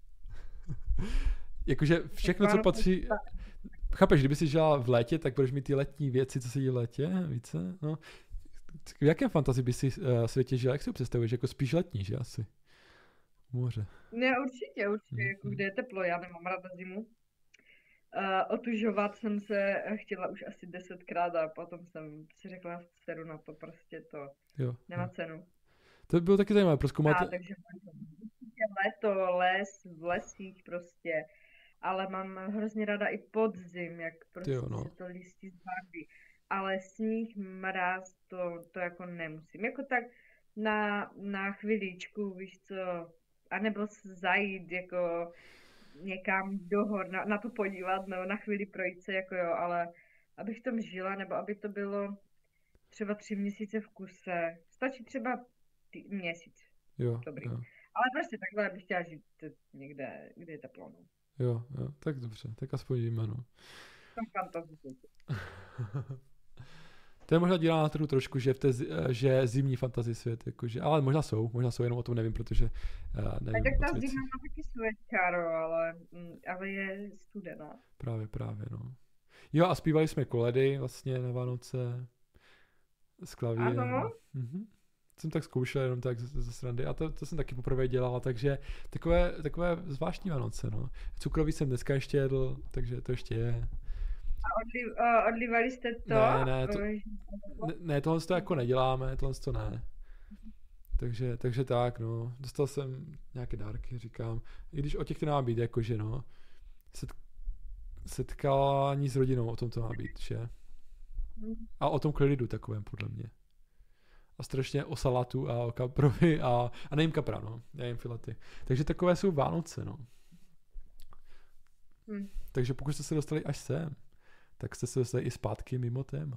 Jakože všechno, co patří... Chápeš, kdyby si žila v létě, tak budeš mít ty letní věci, co se dějí v létě, více, no. V jakém fantazii by si uh, světě žila? Jak si ho představuješ? Jako spíš letní, že asi? Moře. Ne, určitě, určitě, jako kde je teplo, já nemám ráda zimu. Uh, otužovat jsem se chtěla už asi desetkrát a potom jsem si řekla, seru na to, prostě to jo, nemá jo. cenu. To by bylo taky zajímavé, prozkoumat... A, takže léto, les, v lesích prostě, ale mám hrozně ráda i podzim, jak prostě jo, no. se to listí zbarví. Ale sníh, mráz, to, to jako nemusím. Jako tak na, na chviličku, víš co, anebo zajít jako někam do hor, na, na to podívat, nebo na chvíli projít se, jako jo, ale abych tam žila, nebo aby to bylo třeba tři měsíce v kuse, stačí třeba tý, měsíc. Jo, dobrý. Jo. Ale prostě takhle bych chtěla žít někde, kde je teplo, no. Jo, jo, tak dobře, tak aspoň víme, no. Tam fantazii. To je možná dílá na trhu trošku, že, v té, že zimní fantasy svět, jakože, ale možná jsou, možná jsou, jenom o tom nevím, protože uh, nevím. Tak ta zima má taky své čaro, ale, ale je studená. Právě, právě, no. Jo, a zpívali jsme koledy vlastně na Vánoce s klavírem. Ano. Mhm. Jsem tak zkoušel jenom tak ze srandy a to, to jsem taky poprvé dělal, takže takové, takové zvláštní Vánoce, no. Cukroví jsem dneska ještě jedl, takže to ještě je. A odliv, uh, odlivali jste to? Ne, ne, to, ne, ne tohle to jako neděláme, tohle to ne. Takže, takže tak, no. Dostal jsem nějaké dárky, říkám. I když o těch to má být, jakože, no. Set, setkání s rodinou, o tom to má být, že? A o tom klidu takovém, podle mě. A strašně o salatu a o kaprovi a, a nejím kapra, no. Nejím filety. Takže takové jsou Vánoce, no. Hmm. Takže pokud jste se dostali až sem, tak jste se dostali i zpátky mimo téma.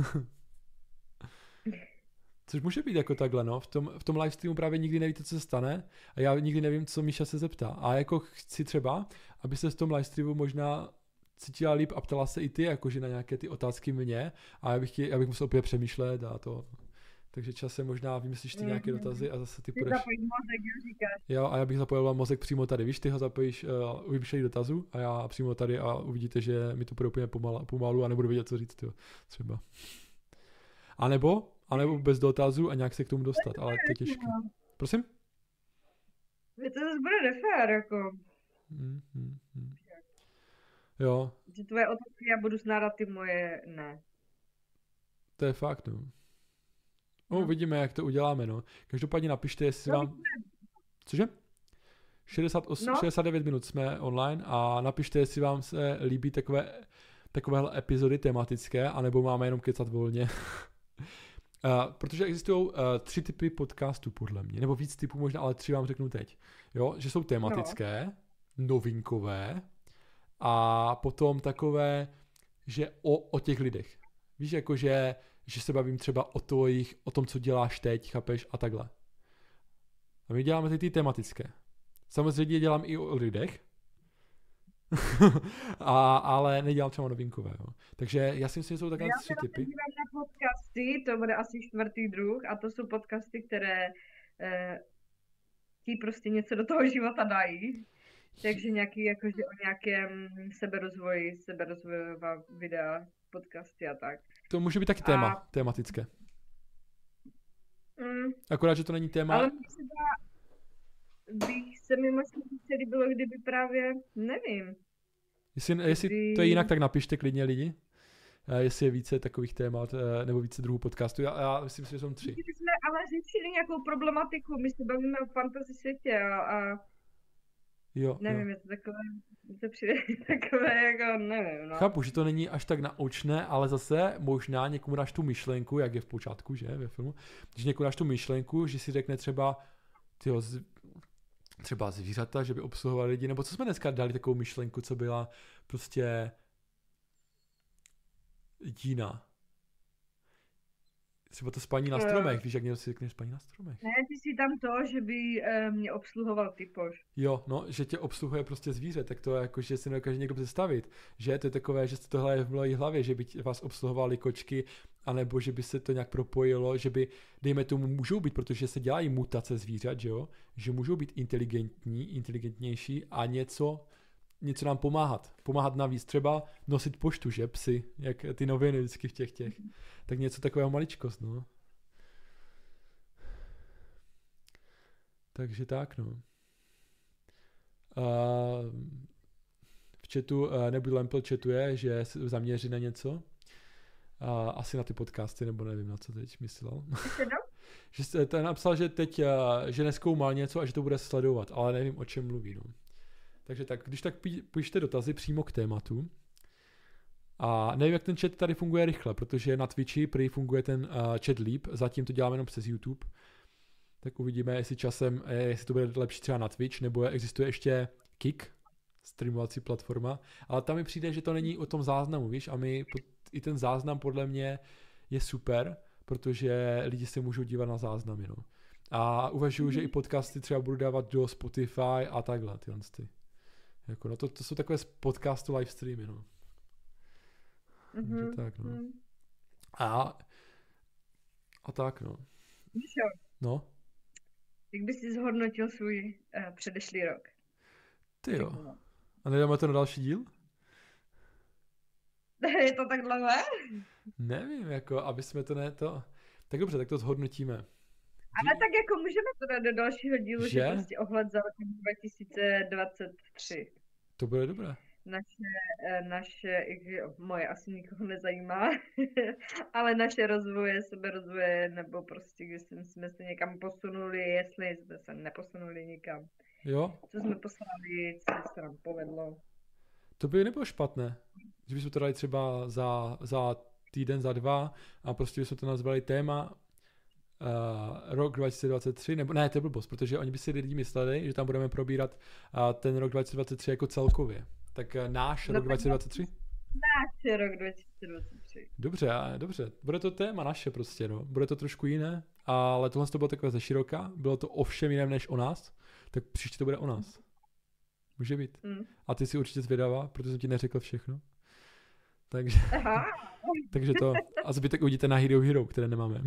Což může být jako takhle, no. V tom, v tom live streamu právě nikdy nevíte, co se stane a já nikdy nevím, co Míša se zeptá. A jako chci třeba, aby se v tom live streamu možná cítila líp a ptala se i ty, jakože na nějaké ty otázky mě a já bych, tě, já bych musel opět přemýšlet a to. Takže časem možná vymyslíš ty nějaké dotazy a zase ty půjdeš. Jo, a já bych zapojil mozek přímo tady. Víš, ty ho zapojíš uh, vymýšlení dotazu a já přímo tady a uvidíte, že mi to bude úplně pomalu, pomalu a nebudu vědět, co říct, jo, třeba. A nebo, a nebo bez dotazu a nějak se k tomu dostat, ale to je těžké. Prosím? To zase bude nefér, jako. Hmm, hmm, hmm. Jo. Že tvoje otázky já budu znádat, ty moje ne. To je fakt, no. No, uvidíme, jak to uděláme, no. Každopádně napište, jestli no, vám... Cože? šedesát osm, no. šedesát devět minut jsme online a napište, jestli vám se líbí takové takovéhle epizody tematické, anebo máme jenom kecat volně. Uh, protože existují uh, tři typy podcastů podle mě, nebo víc typů možná, ale tři vám řeknu teď. Jo, že jsou tematické, no. novinkové a potom takové, že o, o těch lidech. Víš, jako že, že se bavím třeba o, tvojich, o tom, co děláš teď, chápeš, a takhle. A my děláme ty, ty tematické. Samozřejmě dělám i o lidech, a, ale nedělám třeba novinkové. Jo. Takže já si myslím, že jsou takové já tři typy. Já na podcasty, to bude asi čtvrtý druh, a to jsou podcasty, které eh, ti prostě něco do toho života dají. Takže nějaký, jakože o nějakém seberozvoji, seberozvojová videa, podcasty a tak. To může být taky téma, a... tematické. Mm, Akorát, že to není téma. Ale bych se mi možná více líbilo, kdyby právě, nevím. Jestli, kdyby... jestli to je jinak, tak napište klidně lidi. Jestli je více takových témat, nebo více druhů podcastů. Já, já myslím si, že jsou tři. My jsme ale řešili nějakou problematiku, my se bavíme o fantasy světě a, a jo, nevím, jo. je to takové, je to přijde takové, jako nevím, no. Chápu, že to není až tak naučné, ale zase možná někomu dáš tu myšlenku, jak je v počátku, že, ve filmu, když někomu dáš tu myšlenku, že si řekne třeba, tyjo, z, třeba zvířata, že by obsluhovali lidi, nebo co jsme dneska dali takovou myšlenku, co byla prostě jiná. Třeba to spaní na stromech, víš, jak někdo si řekne spaní na stromech. Ne, ty si tam to, že by e, mě obsluhoval typoš. Jo, no, že tě obsluhuje prostě zvíře, tak to je jako, že si nedokáže někdo představit, že to je takové, že tohle je v mojí hlavě, že by vás obsluhovali kočky, anebo že by se to nějak propojilo, že by, dejme tomu, můžou být, protože se dělají mutace zvířat, že jo, že můžou být inteligentní, inteligentnější a něco, něco nám pomáhat. Pomáhat navíc, třeba nosit poštu, že, psy, jak ty noviny vždycky v těch těch. Tak něco takového maličkost, no. Takže tak, no. Uh, v chatu, uh, nebudu Lempel chatuje, že se zaměří na něco. Uh, asi na ty podcasty, nebo nevím, na co teď myslel. Že ten napsal, že teď, uh, že nezkoumal něco a že to bude sledovat, ale nevím, o čem mluví, no. Takže tak, když tak píšte dotazy přímo k tématu. A nevím, jak ten chat tady funguje rychle, protože na Twitchi prý funguje ten uh, chat líp, zatím to děláme jenom přes YouTube. Tak uvidíme, jestli časem, jestli to bude lepší třeba na Twitch, nebo existuje ještě Kick, streamovací platforma, ale tam mi přijde, že to není o tom záznamu, víš, a my, i ten záznam podle mě je super, protože lidi se můžou dívat na záznamy, no. A uvažuji, mm-hmm. že i podcasty třeba budu dávat do Spotify a takhle, tyhle ty. Jako, no to, to jsou takové podcastu live streamy, no. Mm-hmm. Tak, no. A, a tak, no. No. Jak bys si zhodnotil svůj uh, předešlý rok? Ty jo. A nedáme to na další díl? Je to tak dlouhé? Nevím, jako, aby jsme to ne to... Tak dobře, tak to zhodnotíme. Ale tak jako můžeme to dát do dalšího dílu, že, že prostě ohled za rokem dva tisíce dvacet tři. To bude dobré. Naše, naše, moje asi nikoho nezajímá, ale naše rozvoje, seberozvoje, nebo prostě, když jsme se někam posunuli, jestli jsme se neposunuli nikam. Jo. Co jsme poslali, co se nám povedlo. To by nebylo špatné, že bychom to dali třeba za, za týden, za dva a prostě bychom to nazvali téma uh, rok dva tisíce dvacet tři, nebo ne, to je blbost, protože oni by si lidi mysleli, že tam budeme probírat uh, ten rok dva tisíce dvacet tři jako celkově. Tak náš no, rok dva tisíce dvacet tři? Náš rok dva tisíce dvacet tři. Dobře, dobře. Bude to téma naše prostě, no. Bude to trošku jiné, ale tohle to bylo takové ze široka. Bylo to o všem jiném než o nás, tak příště to bude o nás. Může být. Mm. A ty si určitě zvědavá, protože jsem ti neřekl všechno. Takže, takže to. A zbytek uvidíte na Hero Hero, které nemáme.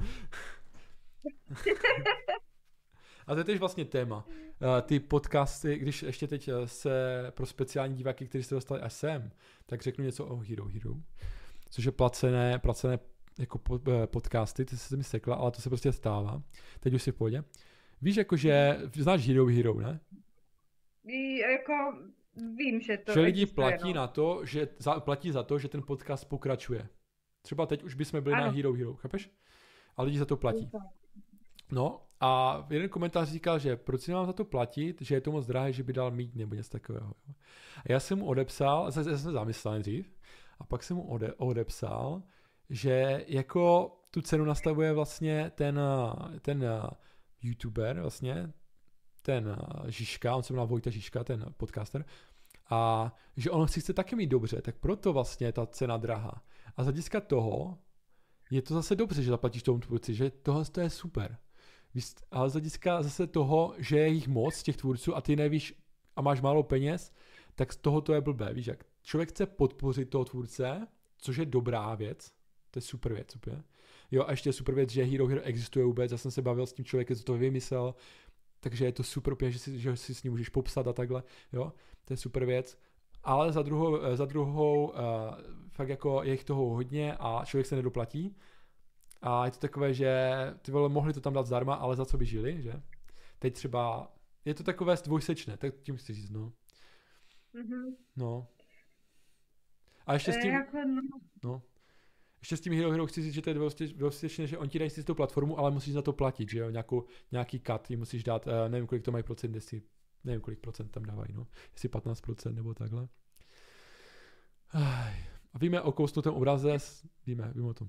A to je tež vlastně téma. Ty podcasty, když ještě teď se pro speciální diváky, kteří se dostali až sem, tak řeknu něco o Hero Hero, což je placené, placené jako podcasty, ty jsi se mi sekla, ale to se prostě stává. Teď už si v pohodě. Víš, jakože, znáš Hero Hero, ne? Ví, jako, vím, že to že lidi platí no. na to, že za, platí za to, že ten podcast pokračuje. Třeba teď už bychom byli ano. na Hero Hero, chápeš? A lidi za to platí. No a jeden komentář říkal, že proč si nemám za to platit, že je to moc drahé, že by dal mít nebo něco takového. A já jsem mu odepsal, já jsem zamyslel dřív, a a pak jsem mu ode, odepsal, že jako tu cenu nastavuje vlastně ten, ten youtuber, vlastně, ten Žižka, on se jmenuje Vojta Žižka, ten podcaster, a že on si chce taky mít dobře, tak proto vlastně je ta cena drahá. A z hlediska toho je to zase dobře, že zaplatíš tomu tvůrci, že tohle to je super. Ale z hlediska zase toho, že je jich moc, těch tvůrců, a ty nevíš a máš málo peněz, tak z toho to je blbé. Víš jak? Člověk chce podpořit toho tvůrce, což je dobrá věc, to je super věc, úplně. Jo, a ještě je super věc, že Hero Hero existuje vůbec, já jsem se bavil s tím člověkem, co to vymyslel, takže je to super úplně, že si, že si s ním můžeš popsat a takhle, jo, to je super věc. Ale za druhou, za druhou uh, fakt jako je jich toho hodně a člověk se nedoplatí. A je to takové, že ty vole mohli to tam dát zdarma, ale za co by žili, že? Teď třeba, je to takové dvojsečné, tak tím chci říct, no. Mm-hmm. No. A ještě s tím, jako no. no. Ještě s tím Hero Hero chci říct, že to je dvojsečné, že on ti dají si tu platformu, ale musíš za to platit, že jo, nějakou, nějaký cut, jim musíš dát, uh, nevím kolik to mají procent, jestli, nevím kolik procent tam dávají, no. Jestli patnáct procent nebo takhle. A víme o kousnutém obraze, víme, víme o tom.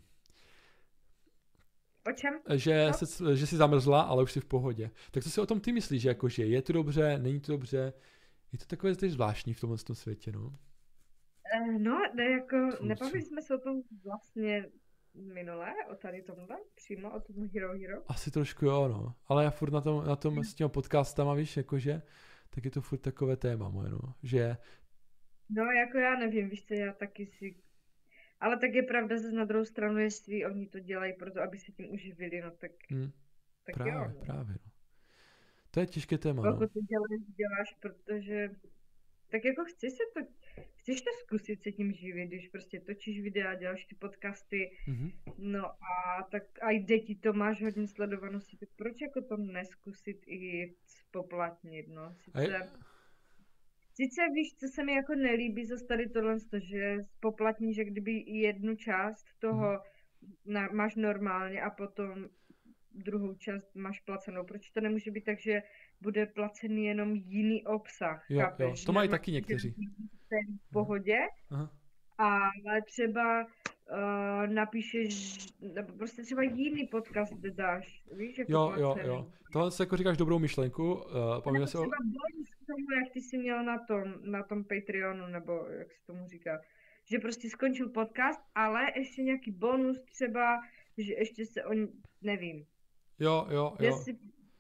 O čem? Že, se, že jsi zamrzla, ale už jsi v pohodě. Tak co si o tom ty myslíš, že jako, že je to dobře, není to dobře? Je to takové zde zvláštní v tomhle světě, no? No, ne, jako, nebavili jsme se o tom vlastně minule, o tady tomhle, přímo o tom Hero Hero? Asi trošku jo, no. Ale já furt na tom, na tom s těma podcastama, víš, jakože, tak je to furt takové téma moje, no. Že... No, jako já nevím, víš co, já taky si... Ale tak je pravda, že na druhou stranu, jestli oni to dělají proto, aby se tím uživili, no tak, hmm. tak právě, jo. No. Právě, no. To je těžké téma, Pokud no. to děláš, děláš, protože... Tak jako chci se to... Chceš to zkusit se tím živit, když prostě točíš videa, děláš ty podcasty, mm-hmm. no a tak a jde ti to, máš hodně sledovanosti, tak proč jako to neskusit i spoplatnit, no. Sice... Sice víš, co se mi jako nelíbí zase tady tohle, že spoplatní, že kdyby jednu část toho hmm. na, máš normálně a potom druhou část máš placenou. Proč to nemůže být tak, že bude placený jenom jiný obsah? Jo, chápeš? jo, to mají taky někteří. V pohodě, aha. Ale třeba uh, napíšeš, nebo prostě třeba jiný podcast dáš, víš, jako jo, placený. jo, jo. Tohle se jako říkáš dobrou myšlenku. Uh, nebo třeba bonus k tomu, jak ty jsi měl na tom, na tom Patreonu, nebo jak se tomu říká. Že prostě skončil podcast, ale ještě nějaký bonus třeba, že ještě se on, nevím. Jo, jo, jo. Jestli,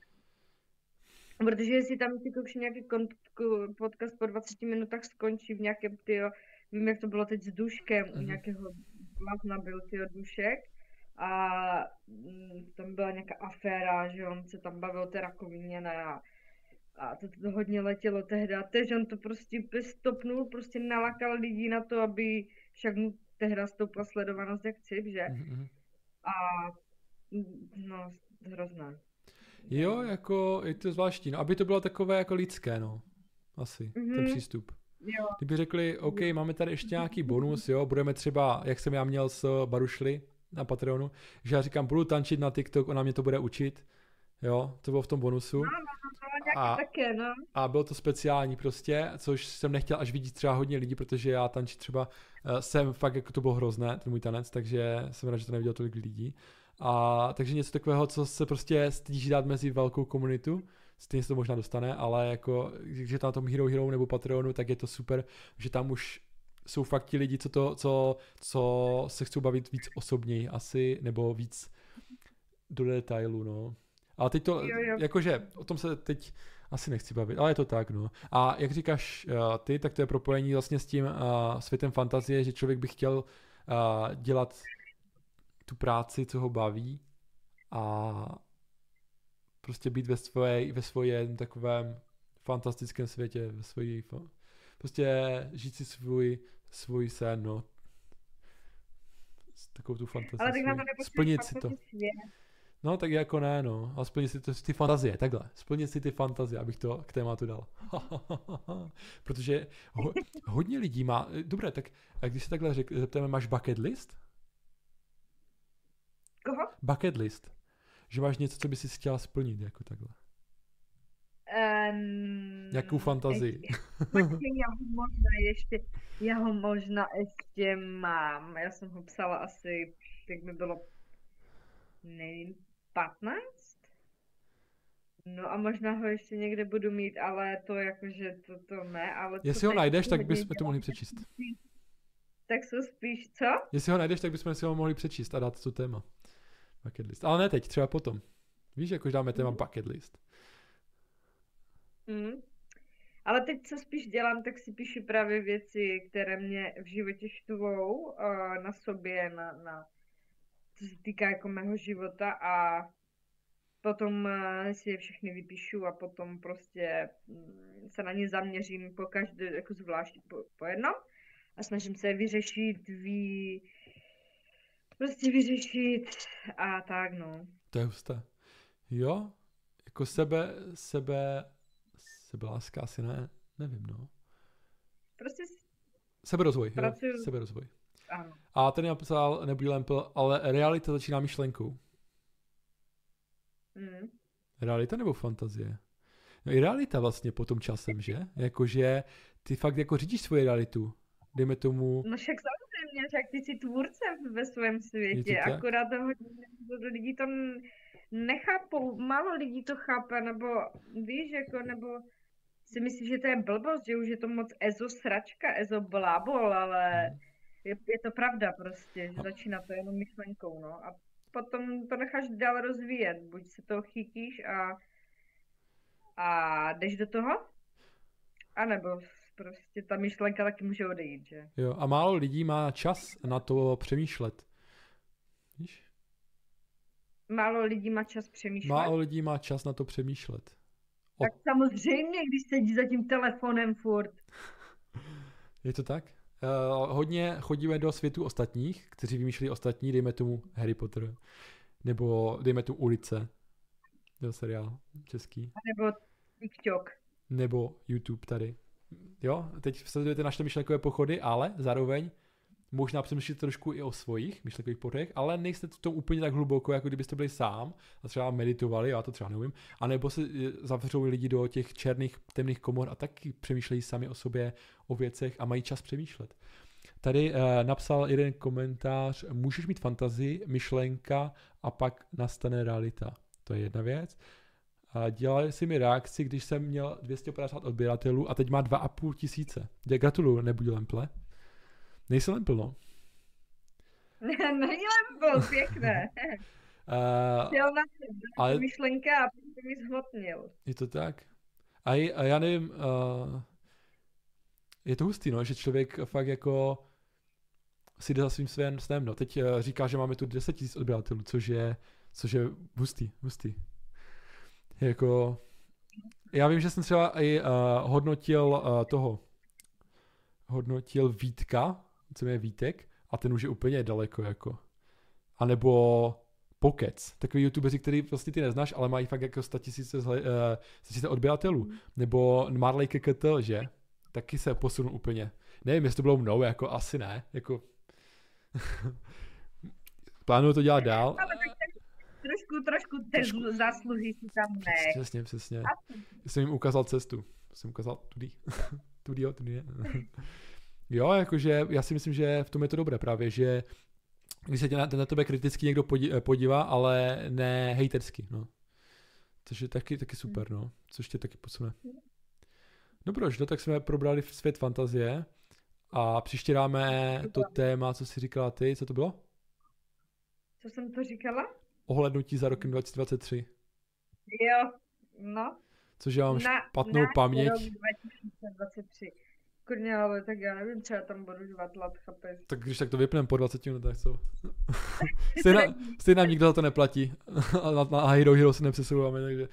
protože jestli tam ty koukš nějaký kon- podcast po dvaceti minutách skončí v nějakém, tyjo, vím, jak to bylo teď s Duškem, mm-hmm. u nějakého blázna byl, tyjo, Dušek. A m, tam byla nějaká aféra, že on se tam bavil o té rakovině, ne, a, a to, to hodně letělo tehdy. A teď on to prostě stopnul, prostě nalakal lidí na to, aby však mu tehdy stoupla sledovanost jak cip, že? Mm-hmm. A no, hrozné. Jo, jako je to zvláštní, no, aby to bylo takové jako lidské, no, asi, mm-hmm. ten přístup. Jo. Kdyby řekli, OK, máme tady ještě nějaký bonus, jo, budeme třeba, jak jsem já měl s Barušli na Patreonu, že já říkám, budu tančit na TikTok, ona mě to bude učit, jo, to bylo v tom bonusu. No, no, no, a, také, no. a bylo to speciální prostě, což jsem nechtěl až vidět třeba hodně lidí, protože já tančit třeba uh, jsem fakt, jako to bylo hrozné, ten můj tanec, takže jsem rád, že to neviděl tolik lidí. A takže něco takového, co se prostě stydíš dát mezi velkou komunitu, stejně se to možná dostane, ale jako, když je tam na tom Hero Hero nebo Patreonu, tak je to super, že tam už jsou fakt ti lidi, co, to, co, co se chcou bavit víc osobněji asi, nebo víc do detailu, no. Ale teď to, jo, jo. jakože, o tom se teď asi nechci bavit, ale je to tak, no. A jak říkáš uh, ty, tak to je propojení vlastně s tím uh, světem fantazie, že člověk by chtěl uh, dělat tu práci, co ho baví a prostě být ve svoje, ve svojem takovém fantastickém světě, ve svojí, prostě žít si svůj, svůj sen, no. Takovou tu fantazii. Ale tak na to splnit si to. Svět. No, tak jako ne, no. A splnit si to, ty fantazie, takhle. Splnit si ty fantazie, abych to k tématu dal. Protože ho, hodně lidí má, dobré, tak a když se takhle řek, zeptáme, máš bucket list? Koho? Bucket list. Že máš něco, co by si chtěla splnit, jako takhle. Um, Nějakou fantazii. Ještě. Počkej, já ho možná ještě, já ho možná ještě mám. Já jsem ho psala asi, tak mi bylo, nevím, patnáct? No a možná ho ještě někde budu mít, ale to jakože to, to ne, ale co Jestli ho teď najdeš, tak hodně bychom to dělám, mohli přečíst. tak jsou spíš, co? Jestli ho najdeš, tak bychom si ho mohli přečíst a dát to téma. Bucket list. Ale ne teď, třeba potom. Víš, jakož dáme téma Mhm. bucket list. Mm. Ale teď, co spíš dělám, tak si píšu právě věci, které mě v životě štvou uh, na sobě, na, na, co se týká jako mého života a potom uh, si je všechny vypíšu a potom prostě mm, se na ně zaměřím po každé, jako zvlášť po, po jednom a snažím se je vyřešit, vy, prostě vyřešit a tak no. To je husté. Jo? Jako sebe, sebe, sebeláska asi ne, nevím, no. Prostě s- Seberozvoj, jo, pracuju, seberozvoj. ano. A ten napsal, nebuď lempl, ale realita začíná myšlenkou. Mm. Realita nebo fantazie? No i realita vlastně potom časem, že? Jakože ty fakt jako řídíš svoji realitu. Dejme tomu, No však samozřejmě, však ty jsi tvůrce ve svém je to světě, tak? akorát to hodně lidí to n- nechápou, málo lidí to chápe, nebo víš, jako, nebo si myslí, že to je blbost, že už je to moc ezo sračka, ezo blábol, ale Hmm. je, je to pravda prostě, že A- začíná to jenom myšlenkou, no, a potom to necháš dál rozvíjet, buď se toho chytíš a, a jdeš do toho, anebo prostě ta myšlenka taky může odejít, že? Jo, a málo lidí má čas na to přemýšlet. Víš? Málo lidí má čas přemýšlet. Málo lidí má čas na to přemýšlet. O, Tak samozřejmě, když sedí za tím telefonem furt. je to tak? Uh, hodně chodíme do světu ostatních, kteří vymýšlí ostatní, dejme tomu Harry Potter, nebo dejme tomu Ulice, to je seriál český, Nebo TikTok. nebo YouTube tady. Jo, teď sledujete naše myšlenkové pochody, ale zároveň možná přemýšlíte trošku i o svých myšlenkových pochodech, ale nejste v tom úplně tak hluboko, jako kdybyste byli sám a třeba meditovali, já to třeba nevím, anebo se eh, zavřou lidi do těch černých, temných komor a taky přemýšlejí sami o sobě, o věcech a mají čas přemýšlet. Tady uh, napsal jeden komentář, můžeš mít fantazii, myšlenka a pak nastane realita. To je jedna věc. A dělali si mi reakci, když jsem měl dvě stě padesát odběratelů a teď má dva a půl tisíce. Dě, gratuluju, nebuď lemple. Nejsem lempl, no. Není lembo, pěkné. Uh, Chtěl na ale- ale... myšlenka a potom mi zhmotnil. je to tak. A, j- a já nevím, uh, je to hustý, no, že člověk fakt jako si jde za svým svém snem, no. Teď uh, říká, že máme tu deset tisíc odběratelů, což je, což je hustý, hustý. Jako, já vím, že jsem třeba i uh, hodnotil uh, toho, hodnotil Vítka, co je Vítek, a ten už je úplně daleko, jako. A nebo Pokec, takový youtubeři, který vlastně ty neznáš, ale mají fakt jako sto tisíce uh, odběratelů. Nebo Marley K K T, že? Taky se posunul úplně. Nevím, jestli to bylo mnou, jako asi ne, jako plánuju to dělat dál. Ale tak, tak trošku, trošku té Trošku. zásluhy si tam ne. Přesně, přesně. Jsem jim ukázal cestu. Jsem ukázal tudy. tudy, jo, tudy. Jo, jakože já si myslím, že v tom je to dobré právě, že když se tě na, na tebe kriticky někdo podí- podívá, ale ne hejtersky, no. Což je taky, taky super, no. Což tě taky posune. Dobrož, no tak jsme probrali svět fantazie a příště dáme to téma, co jsi říkala ty, co to bylo? Co jsem to říkala? Ohlednutí za rokem dva tisíce dvacet tři. Jo, no. Což já mám Na, špatnou na paměť. rok dva tisíce dvacet tři. Kurně, ale tak já nevím, třeba tam budu žvatlat, chápeš? Tak když tak to vypneme po dvaceti minutách, co? Stejně, stejně nám nikdo za to neplatí. A na, na Hero Hero se nepřesouváme, takže,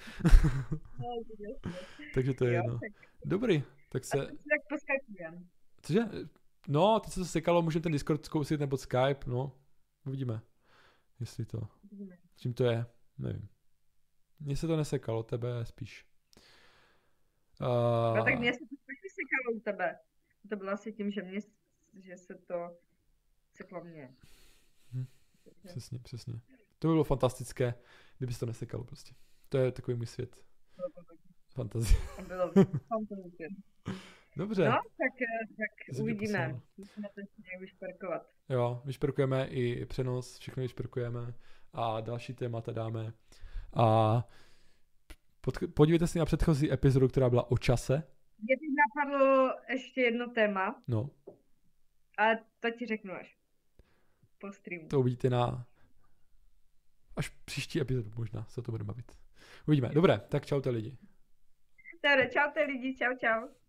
takže to je Jo, jedno. tak, Dobrý, tak a se... teď si tak poskakujem. Cože? No, teď se to sekalo, můžeme ten Discord zkousit nebo Skype, no. Uvidíme, jestli to... Čím to je, nevím. Mně se to nesekalo, tebe spíš. Uh, No tak mě se to taky sekalo u tebe. To bylo asi tím, že, mě, že se to seklo mě. Hm, přesně, přesně. To by bylo fantastické, kdyby se to nesekalo prostě. To je takový můj svět. Fantazie. A bylo fantazie. Dobře. No, tak, tak Jsi uvidíme. poslal. Musíme to ještě nějak vyšperkovat. Jo, vyšperkujeme i přenos, všechno vyšperkujeme a další témata dáme. A pod, podívejte se na předchozí epizodu, která byla o čase. Mě teď napadlo ještě jedno téma, No, ale to ti řeknu až po streamu. to uvidíte na až příští epizodu možná, se to bude bavit. Uvidíme. Dobré, tak čaute lidi. Dobře, čaute lidi, čau čau.